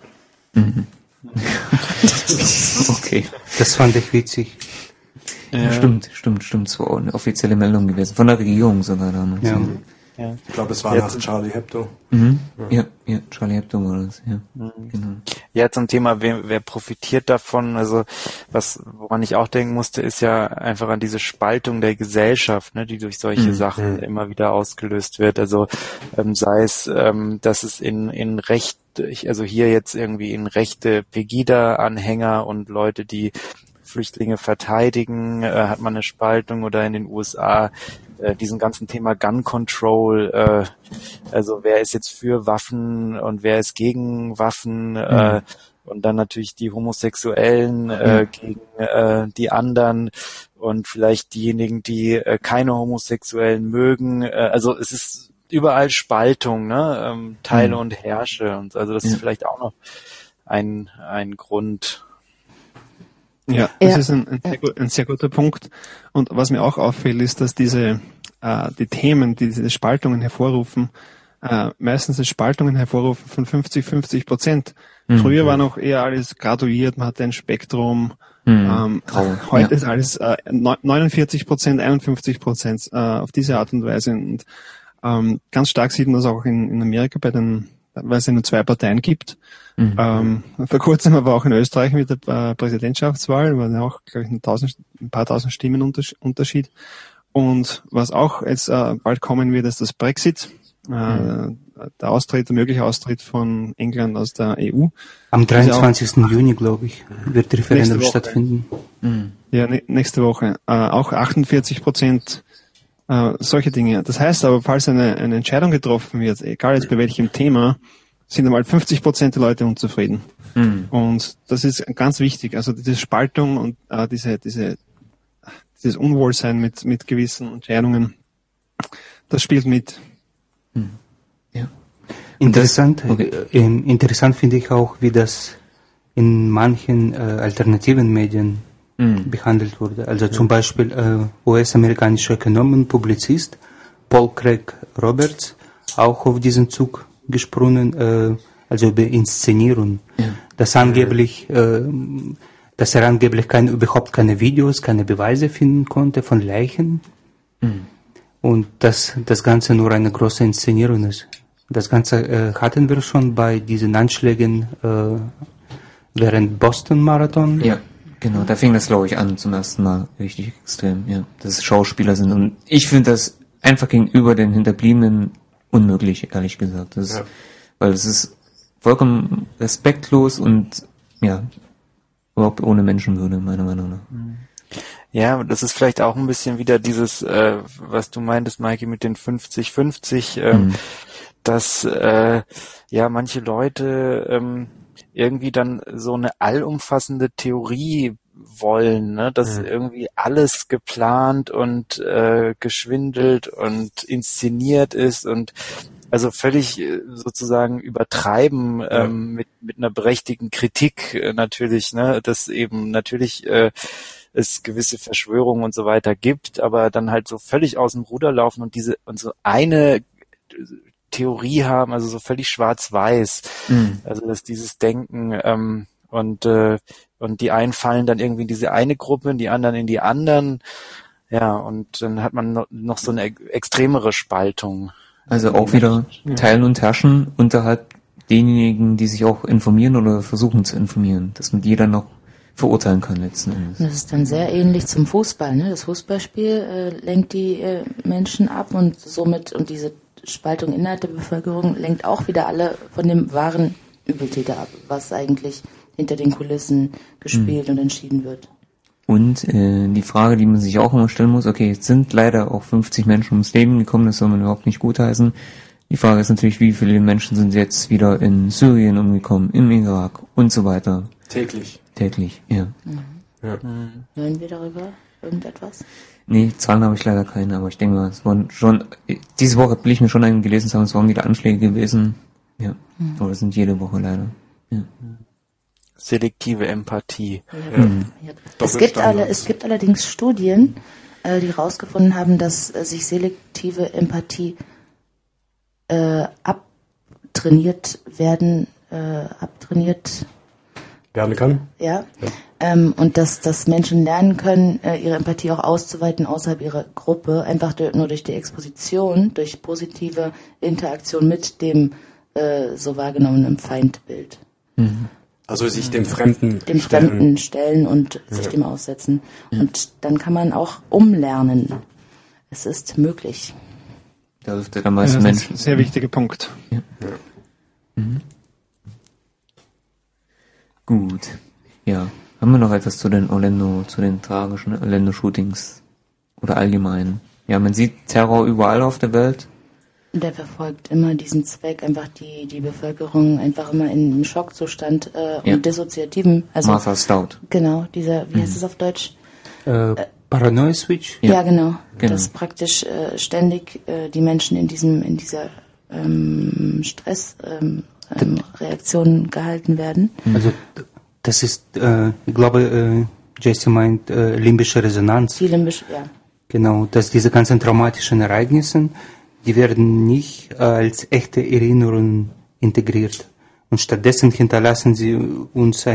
Okay. Das fand ich witzig. Ja. Stimmt. Das war auch eine offizielle Meldung gewesen. Von der Regierung sogar damals. Ja. Ja. Ich glaube, es war nach Charlie Hebdo. Ja, Charlie Hebdo war das, ja. Genau. Ja, zum Thema, wer profitiert davon? Also, woran ich auch denken musste, ist ja einfach an diese Spaltung der Gesellschaft, ne, die durch solche Sachen immer wieder ausgelöst wird. Also, sei es, dass es in recht also hier jetzt irgendwie in rechte Pegida-Anhänger und Leute, die Flüchtlinge verteidigen, hat man eine Spaltung, oder in den USA diesen ganzen Thema Gun Control, also wer ist jetzt für Waffen und wer ist gegen Waffen, und dann natürlich die Homosexuellen gegen die anderen und vielleicht diejenigen, die keine Homosexuellen mögen. Also es ist überall Spaltung, ne? Teile und herrsche. Und also das ist vielleicht auch noch ein Grund. Ja, das ist ein sehr guter Punkt. Und was mir auch auffällt, ist, dass die Themen, die diese Spaltungen hervorrufen, meistens die Spaltungen hervorrufen von 50%. Früher war noch eher alles graduiert, man hatte ein Spektrum. Heute ist alles 49%, 51% auf diese Art und Weise. Und ganz stark sieht man das auch in Amerika weil es ja nur 2 Parteien gibt. Vor kurzem aber auch in Österreich mit der Präsidentschaftswahl, war ja auch, glaube ich, ein paar tausend Stimmen Unterschied. Und was auch jetzt bald kommen wird, ist das Brexit. Der mögliche Austritt von England aus der EU. Am 23. Juni, glaube ich, wird das Referendum stattfinden. Ja, nächste Woche. Auch 48%, solche Dinge. Das heißt aber, falls eine Entscheidung getroffen wird, egal jetzt bei welchem Thema, sind einmal 50% der Leute unzufrieden. Und das ist ganz wichtig. Also diese Spaltung und dieses Unwohlsein mit gewissen Entscheidungen, das spielt mit. Ja. Interessant finde ich auch, wie das in manchen alternativen Medien behandelt wurde. Also zum Beispiel US-amerikanischer Ökonom und Publizist Paul Craig Roberts auch auf diesen Zug gesprungen, also über Inszenierung, dass er angeblich überhaupt keine Videos, keine Beweise finden konnte von Leichen und dass das Ganze nur eine große Inszenierung ist. Das Ganze hatten wir schon bei diesen Anschlägen während Boston Marathon. Ja, genau, da fing das, glaube ich, an zum ersten Mal richtig extrem, ja, dass es Schauspieler sind. Und ich finde das einfach gegenüber den Hinterbliebenen unmöglich, ehrlich gesagt. Weil es ist vollkommen respektlos und ja, überhaupt ohne Menschenwürde, meiner Meinung nach. Ja, das ist vielleicht auch ein bisschen wieder dieses, was du meintest, Maike, mit den 50-50, dass manche Leute irgendwie dann so eine allumfassende Theorie wollen, ne? Dass irgendwie alles geplant und geschwindelt und inszeniert ist und also völlig sozusagen übertreiben mit einer berechtigten Kritik natürlich, ne? Dass eben natürlich es gewisse Verschwörungen und so weiter gibt, aber dann halt so völlig aus dem Ruder laufen und so eine Theorie haben, also so völlig schwarz-weiß. Also dass dieses Denken und die einen fallen dann irgendwie in diese eine Gruppe, die anderen in die anderen. Ja, und dann hat man noch so eine extremere Spaltung. Also auch wieder Teilen und Herrschen unterhalb denjenigen, die sich auch informieren oder versuchen zu informieren, dass man die dann noch verurteilen kann letzten Endes. Das ist dann sehr ähnlich zum Fußball, ne? Das Fußballspiel lenkt die Menschen ab und somit, und diese Spaltung innerhalb der Bevölkerung lenkt auch wieder alle von dem wahren Übeltäter ab, was eigentlich hinter den Kulissen gespielt und entschieden wird. Und die Frage, die man sich auch immer stellen muss, okay, jetzt sind leider auch 50 Menschen ums Leben gekommen, das soll man überhaupt nicht gutheißen. Die Frage ist natürlich, wie viele Menschen sind jetzt wieder in Syrien umgekommen, im Irak und so weiter. Täglich, ja. Hören wir darüber irgendetwas? Nee, Zahlen habe ich leider keine, aber ich denke mal, es waren schon, diese Woche will ich mir schon einen gelesen haben, es waren wieder Anschläge gewesen. Ja, aber das sind jede Woche leider. Ja. Selektive Empathie. Ja. Es gibt allerdings Studien, die herausgefunden haben, dass sich selektive Empathie abtrainiert werden kann. Ja. Und dass Menschen lernen können, ihre Empathie auch auszuweiten außerhalb ihrer Gruppe, einfach nur durch die Exposition, durch positive Interaktion mit dem so wahrgenommenen Feindbild. Also sich dem Fremden stellen und sich dem aussetzen. Und dann kann man auch umlernen. Es ist möglich. Da dürfte der meiste das Menschen. ist ein sehr wichtiger Punkt. Ja. Gut. Ja. Haben wir noch etwas zu den tragischen Orlando-Shootings? Oder allgemein? Ja, man sieht Terror überall auf der Welt. Der verfolgt immer diesen Zweck, einfach die Bevölkerung einfach immer in einem Schockzustand und dissoziativen. Also, Martha Stout. Genau, dieser, wie heißt es auf Deutsch? Paranoia Switch? Ja, genau. Dass praktisch ständig die Menschen in dieser Stressreaktion gehalten werden. Also das ist, ich glaube, Jesse meint limbische Resonanz. Die limbische, ja. Genau, dass diese ganzen traumatischen Ereignisse, die werden nicht als echte Erinnerungen integriert. Und stattdessen hinterlassen sie uns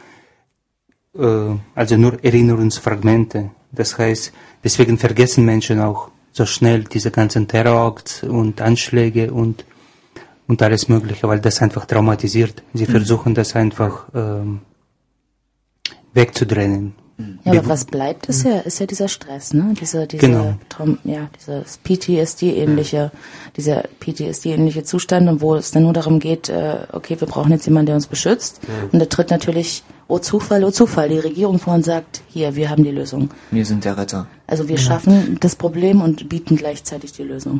also nur Erinnerungsfragmente. Das heißt, deswegen vergessen Menschen auch so schnell diese ganzen Terrorakte und Anschläge und alles Mögliche, weil das einfach traumatisiert. Sie versuchen das einfach wegzudrängen. Ja, aber was bleibt, ist ja dieser Stress, ne? Dieser Genau. dieses PTSD-ähnliche Zustand, und wo es dann nur darum geht, okay, wir brauchen jetzt jemanden, der uns beschützt. Und da tritt natürlich, oh Zufall, die Regierung vor und sagt, hier, wir haben die Lösung. Wir sind der Retter. Also wir schaffen das Problem und bieten gleichzeitig die Lösung.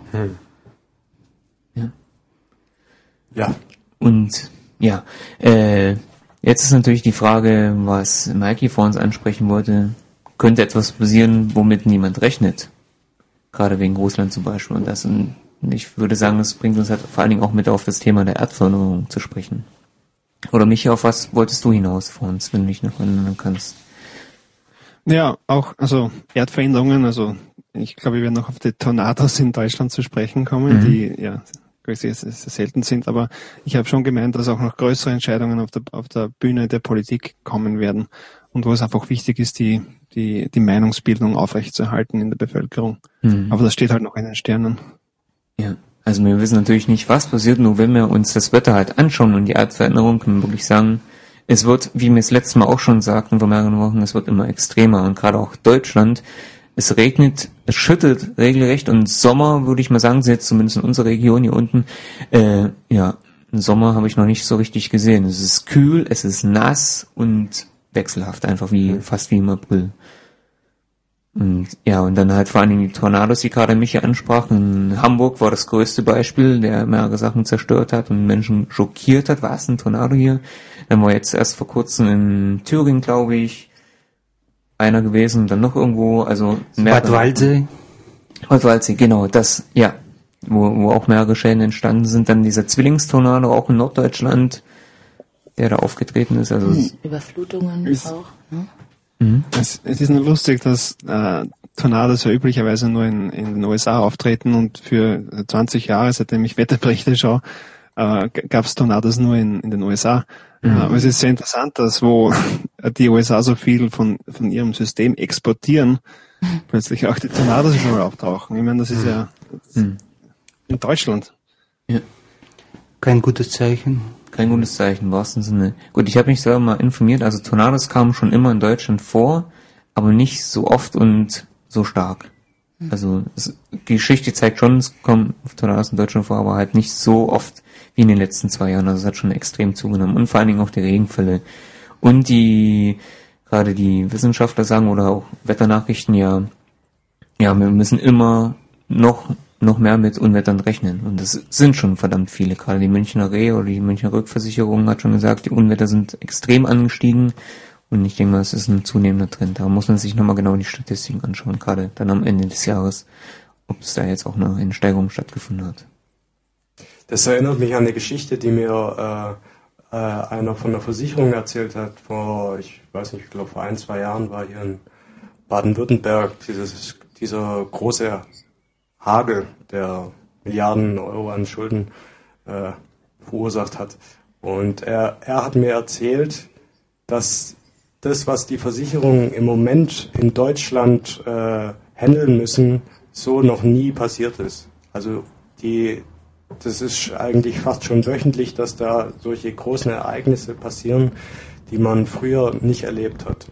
Ja. Und ja, jetzt ist natürlich die Frage, was Mikey vor uns ansprechen wollte. Könnte etwas passieren, womit niemand rechnet? Gerade wegen Russland zum Beispiel. Und ich würde sagen, das bringt uns halt vor allen Dingen auch mit auf das Thema der Erdveränderung zu sprechen. Oder Michi, auf was wolltest du hinaus vor uns, wenn du dich noch erinnern kannst? Ja, auch, also Erdveränderungen, also ich glaube, wir werden noch auf die Tornados in Deutschland zu sprechen kommen, die ja sehr selten sind, aber ich habe schon gemeint, dass auch noch größere Entscheidungen auf der Bühne der Politik kommen werden und wo es einfach wichtig ist, die Meinungsbildung aufrechtzuerhalten in der Bevölkerung. Aber das steht halt noch in den Sternen. Ja, also wir wissen natürlich nicht, was passiert, nur wenn wir uns das Wetter halt anschauen und die Erdveränderung, können wir wirklich sagen, es wird, wie wir es letztes Mal auch schon sagten vor mehreren Wochen, es wird immer extremer, und gerade auch Deutschland, es regnet, es schüttet regelrecht, und Sommer, würde ich mal sagen, jetzt zumindest in unserer Region hier unten, einen Sommer habe ich noch nicht so richtig gesehen. Es ist kühl, es ist nass und wechselhaft, einfach fast wie im April. Und ja, und dann halt vor allen Dingen die Tornados, die gerade Michi ansprach. In Hamburg war das größte Beispiel, der mehrere Sachen zerstört hat und Menschen schockiert hat. War es ein Tornado hier? Dann war jetzt erst vor kurzem in Thüringen, glaube ich, einer gewesen und dann noch irgendwo, also Bad Waldsee. Bad Waldsee, genau, das, ja, wo auch mehrere Schäden entstanden sind. Dann dieser Zwillingstornado auch in Norddeutschland, der da aufgetreten ist. Also Überflutungen auch, ne? Es ist nur lustig, dass Tornados ja üblicherweise nur in den USA auftreten, und für 20 Jahre, seitdem ich Wetterberichte schaue, gab es Tornados nur in den USA. Aber es ist sehr interessant, dass wo die USA so viel von ihrem System exportieren, plötzlich auch die Tornados schon mal auftauchen. Ich meine, das ist ja in Deutschland. Ja. Kein gutes Zeichen. Kein gutes Zeichen, im wahrsten Sinne. Gut, ich habe mich selber mal informiert, also Tornados kamen schon immer in Deutschland vor, aber nicht so oft und so stark. Also die Geschichte zeigt schon, es kommen Tornados in Deutschland vor, aber halt nicht so oft wie in den letzten 2 Jahren. Also es hat schon extrem zugenommen. Und vor allen Dingen auch die Regenfälle. Und gerade die Wissenschaftler sagen, oder auch Wetternachrichten, ja, wir müssen immer noch mehr mit Unwettern rechnen. Und das sind schon verdammt viele. Gerade die Münchner Re oder die Münchner Rückversicherung hat schon gesagt, die Unwetter sind extrem angestiegen. Und ich denke mal, es ist ein zunehmender Trend. Da muss man sich nochmal genau die Statistiken anschauen, gerade dann am Ende des Jahres, ob es da jetzt auch eine Steigerung stattgefunden hat. Das erinnert mich an eine Geschichte, die mir einer von der Versicherung erzählt hat. Ich glaube vor 1-2 Jahren war hier in Baden-Württemberg dieser große Hagel, der Milliarden Euro an Schulden verursacht hat. Und er hat mir erzählt, dass das, was die Versicherungen im Moment in Deutschland handeln müssen, so noch nie passiert ist. Also das ist eigentlich fast schon wöchentlich, dass da solche großen Ereignisse passieren, die man früher nicht erlebt hat.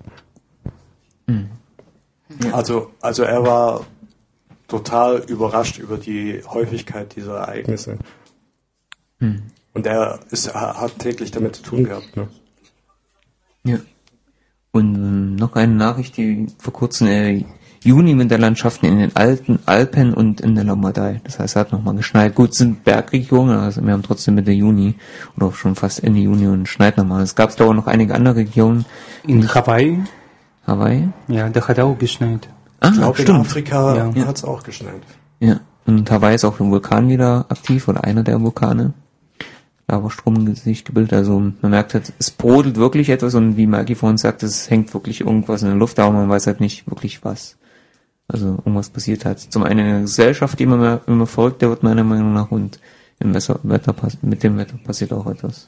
Also er war total überrascht über die Häufigkeit dieser Ereignisse. Und er hat täglich damit zu tun gehabt. Ne? Ja. Und noch eine Nachricht, die vor kurzem Juni-Winterlandschaften in den Alpen und in der Lombardei. Das heißt, es hat nochmal geschneit. Gut, es sind Bergregionen, also wir haben trotzdem Mitte Juni oder auch schon fast Ende Juni und schneit nochmal. Es gab auch noch einige andere Regionen. In Hawaii? Hawaii? Ja, da hat auch geschneit. Ich glaube, in Afrika Ja. hat es auch geschneit. Ja, und Hawaii ist auch ein Vulkan wieder aktiv oder einer der Vulkane. Lavastrom sich gebildet, also man merkt halt, es brodelt wirklich etwas und wie Maggie vorhin sagte, es hängt wirklich irgendwas in der Luft, aber man weiß halt nicht wirklich was. Also irgendwas passiert halt. Zum einen in der Gesellschaft, die immer verrückter wird meiner Meinung nach und mit dem Wetter passiert auch etwas.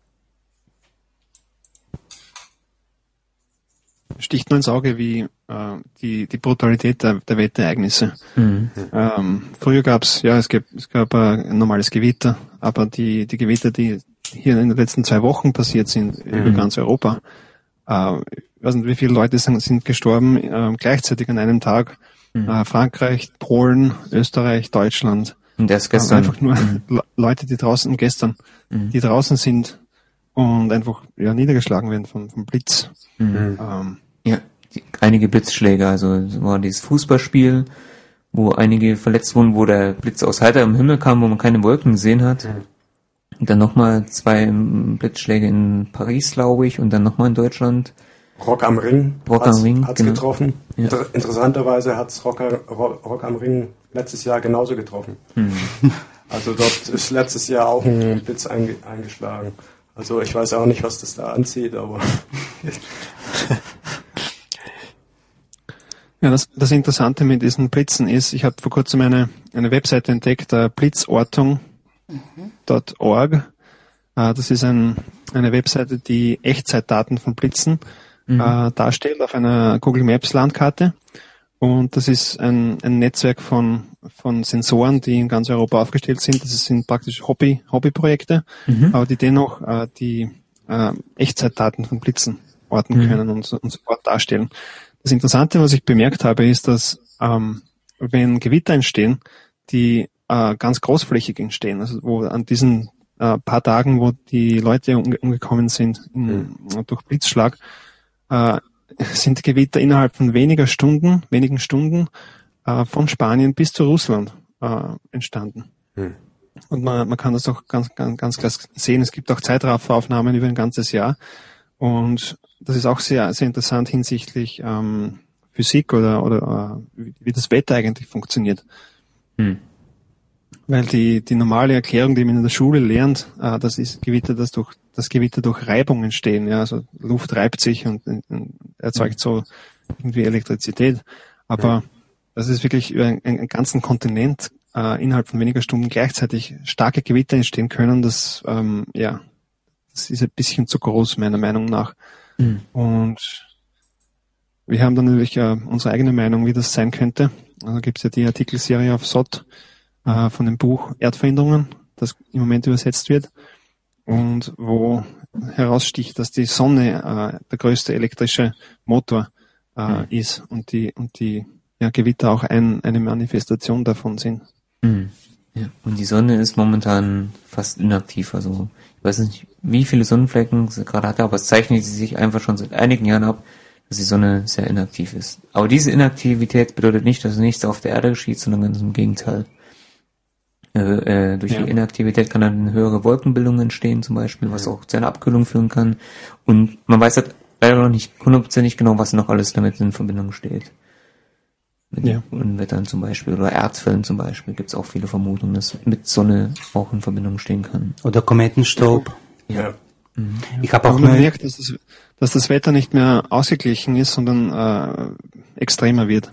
Sticht nur ins Auge, wie die Brutalität der Wetterereignisse. Mhm. Früher es gab ein normales Gewitter, aber die Gewitter, die hier in den letzten 2 Wochen passiert sind, über ganz Europa, ich weiß nicht, wie viele Leute sind gestorben, gleichzeitig an einem Tag. Frankreich, Polen, Österreich, Deutschland. Und erst gestern. Einfach nur Leute, die draußen sind und einfach niedergeschlagen werden vom Blitz. Ja, einige Blitzschläge, also es war dieses Fußballspiel, wo einige verletzt wurden, wo der Blitz aus heiterem Himmel kam, wo man keine Wolken gesehen hat. Und dann nochmal 2 Blitzschläge in Paris, glaube ich, und dann nochmal in Deutschland. Rock am Ring hat's genau. getroffen. Ja. Interessanterweise hat's Rock am Ring letztes Jahr genauso getroffen. Also dort ist letztes Jahr auch ein Blitz eingeschlagen. Also ich weiß auch nicht, was das da anzieht, aber... Ja, das Interessante mit diesen Blitzen ist, ich habe vor kurzem eine Webseite entdeckt, blitzortung.org. Das ist eine Webseite, die Echtzeitdaten von Blitzen darstellt auf einer Google Maps Landkarte. Und das ist ein Netzwerk von Sensoren, die in ganz Europa aufgestellt sind. Das sind praktisch Hobbyprojekte, aber die dennoch die Echtzeitdaten von Blitzen orten können und sofort darstellen. Das Interessante, was ich bemerkt habe, ist, dass wenn Gewitter entstehen, die ganz großflächig entstehen, also wo an diesen paar Tagen, wo die Leute umgekommen sind durch Blitzschlag, sind Gewitter innerhalb von wenigen Stunden von Spanien bis zu Russland entstanden. Und man kann das auch ganz klar sehen. Es gibt auch Zeitrafferaufnahmen über ein ganzes Jahr. Und das ist auch sehr, sehr interessant hinsichtlich Physik oder wie das Wetter eigentlich funktioniert. Weil die normale Erklärung, die man in der Schule lernt, das ist Gewitter, das Gewitter durch Reibung entstehen. Ja, also Luft reibt sich und erzeugt so irgendwie Elektrizität. Aber das ist wirklich über einen ganzen Kontinent innerhalb von weniger Stunden gleichzeitig starke Gewitter entstehen können. Das ist ein bisschen zu groß, meiner Meinung nach. Und wir haben dann natürlich unsere eigene Meinung, wie das sein könnte. Also gibt es ja die Artikelserie auf SOT von dem Buch Erdveränderungen, das im Moment übersetzt wird und wo heraussticht, dass die Sonne der größte elektrische Motor ist und die Gewitter auch eine Manifestation davon sind. Ja, und die Sonne ist momentan fast inaktiv, also ich weiß nicht, wie viele Sonnenflecken sie gerade hatte, aber es zeichnet sie sich einfach schon seit einigen Jahren ab, dass die Sonne sehr inaktiv ist. Aber diese Inaktivität bedeutet nicht, dass nichts auf der Erde geschieht, sondern ganz im Gegenteil. Durch die Inaktivität kann dann eine höhere Wolkenbildung entstehen zum Beispiel, was auch zu einer Abkühlung führen kann. Und man weiß halt leider noch nicht hundertprozentig genau, was noch alles damit in Verbindung steht. Mit Unwettern zum Beispiel oder Erdfällen zum Beispiel gibt es auch viele Vermutungen, dass mit Sonne auch in Verbindung stehen kann. Oder Kometenstaub. Ja. Ich habe auch man merkt, dass das Wetter nicht mehr ausgeglichen ist, sondern extremer wird.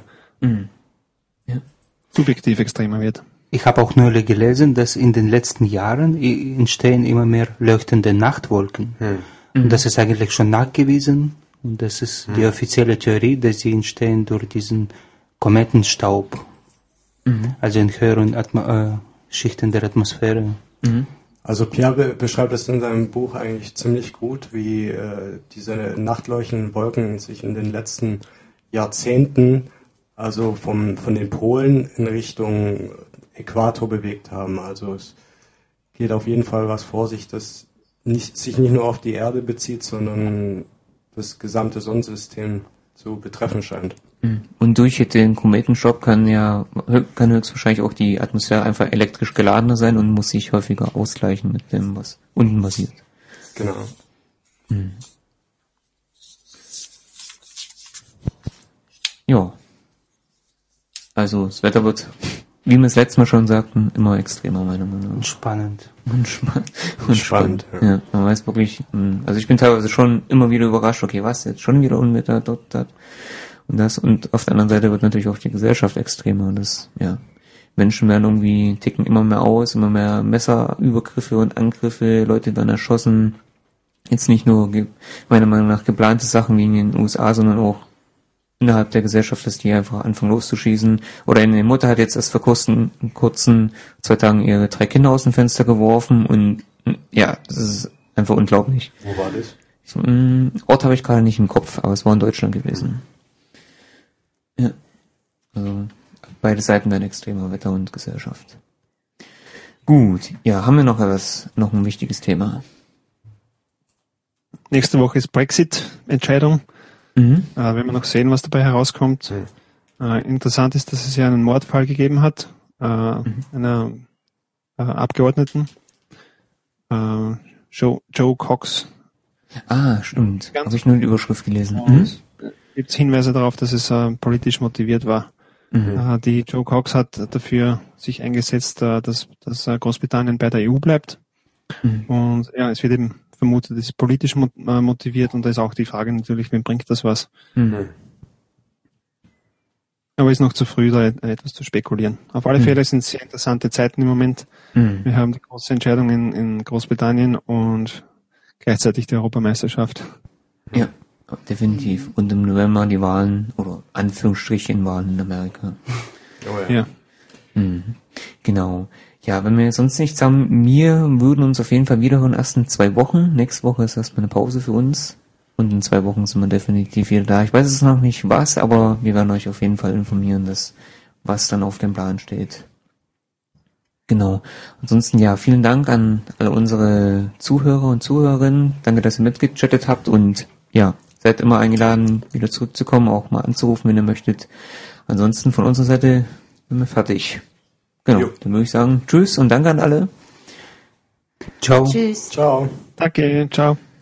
Ja. Subjektiv extremer wird. Ich habe auch neulich gelesen, dass in den letzten Jahren entstehen immer mehr leuchtende Nachtwolken. Und das ist eigentlich schon nachgewiesen. Und das ist die offizielle Theorie, dass sie entstehen durch diesen Kometenstaub. Also in höheren Schichten der Atmosphäre. Also Pierre beschreibt es in seinem Buch eigentlich ziemlich gut, wie diese nachtleuchtenden Wolken sich in den letzten Jahrzehnten also von den Polen in Richtung Äquator bewegt haben. Also es geht auf jeden Fall was vor sich, das sich nicht nur auf die Erde bezieht, sondern das gesamte Sonnensystem zu betreffen scheint. Und durch den Kometenstopp kann höchstwahrscheinlich auch die Atmosphäre einfach elektrisch geladener sein und muss sich häufiger ausgleichen mit dem, was unten passiert. Genau. Ja. Also das Wetter wird, wie wir es letztes Mal schon sagten, immer extremer, meiner Meinung nach. Und spannend. Und spannend. Ja. Ja, man weiß wirklich, also ich bin teilweise schon immer wieder überrascht, okay, was, jetzt schon wieder Unwetter, dort, und das, und auf der anderen Seite wird natürlich auch die Gesellschaft extremer, und das, ja. Menschen werden irgendwie, ticken immer mehr aus, immer mehr Messerübergriffe und Angriffe, Leute werden erschossen. Jetzt nicht nur, meiner Meinung nach, geplante Sachen wie in den USA, sondern auch innerhalb der Gesellschaft, dass die einfach anfangen loszuschießen. Oder eine Mutter hat jetzt erst vor kurzen 2 Tagen ihre 3 Kinder aus dem Fenster geworfen und ja, das ist einfach unglaublich. Wo war das? Ort habe ich gerade nicht im Kopf, aber es war in Deutschland gewesen. Ja, also beide Seiten werden extremer, Wetter und Gesellschaft. Gut, ja, haben wir noch ein wichtiges Thema? Nächste Woche ist Brexit-Entscheidung. Werden wir noch sehen, was dabei herauskommt. Interessant ist, dass es ja einen Mordfall gegeben hat, einer Abgeordneten, Joe Cox. Ah, stimmt. Habe ich nur die Überschrift gelesen. Gibt es Hinweise darauf, dass es politisch motiviert war. Die Joe Cox hat dafür sich eingesetzt, dass Großbritannien bei der EU bleibt. Und ja, es wird eben vermutet, es ist politisch motiviert, und da ist auch die Frage natürlich, wem bringt das was? Aber es ist noch zu früh, da etwas zu spekulieren. Auf alle Fälle sind es sehr interessante Zeiten im Moment. Wir haben die große Entscheidung in Großbritannien und gleichzeitig die Europameisterschaft. Ja, definitiv. Und im November die Wahlen, oder Anführungsstrichen Wahlen in Amerika. Oh ja. Genau. Ja, wenn wir sonst nichts haben, wir würden uns auf jeden Fall wiederhören erst in 2 Wochen. Nächste Woche ist erstmal eine Pause für uns. Und in 2 Wochen sind wir definitiv wieder da. Ich weiß es noch nicht was, aber wir werden euch auf jeden Fall informieren, was dann auf dem Plan steht. Genau. Ansonsten ja, vielen Dank an alle unsere Zuhörer und Zuhörerinnen. Danke, dass ihr mitgechattet habt, und ja, seid immer eingeladen, wieder zurückzukommen, auch mal anzurufen, wenn ihr möchtet. Ansonsten von unserer Seite sind wir fertig. Genau, dann würde ich sagen, tschüss und danke an alle. Ciao. Tschüss. Ciao. Danke, ciao.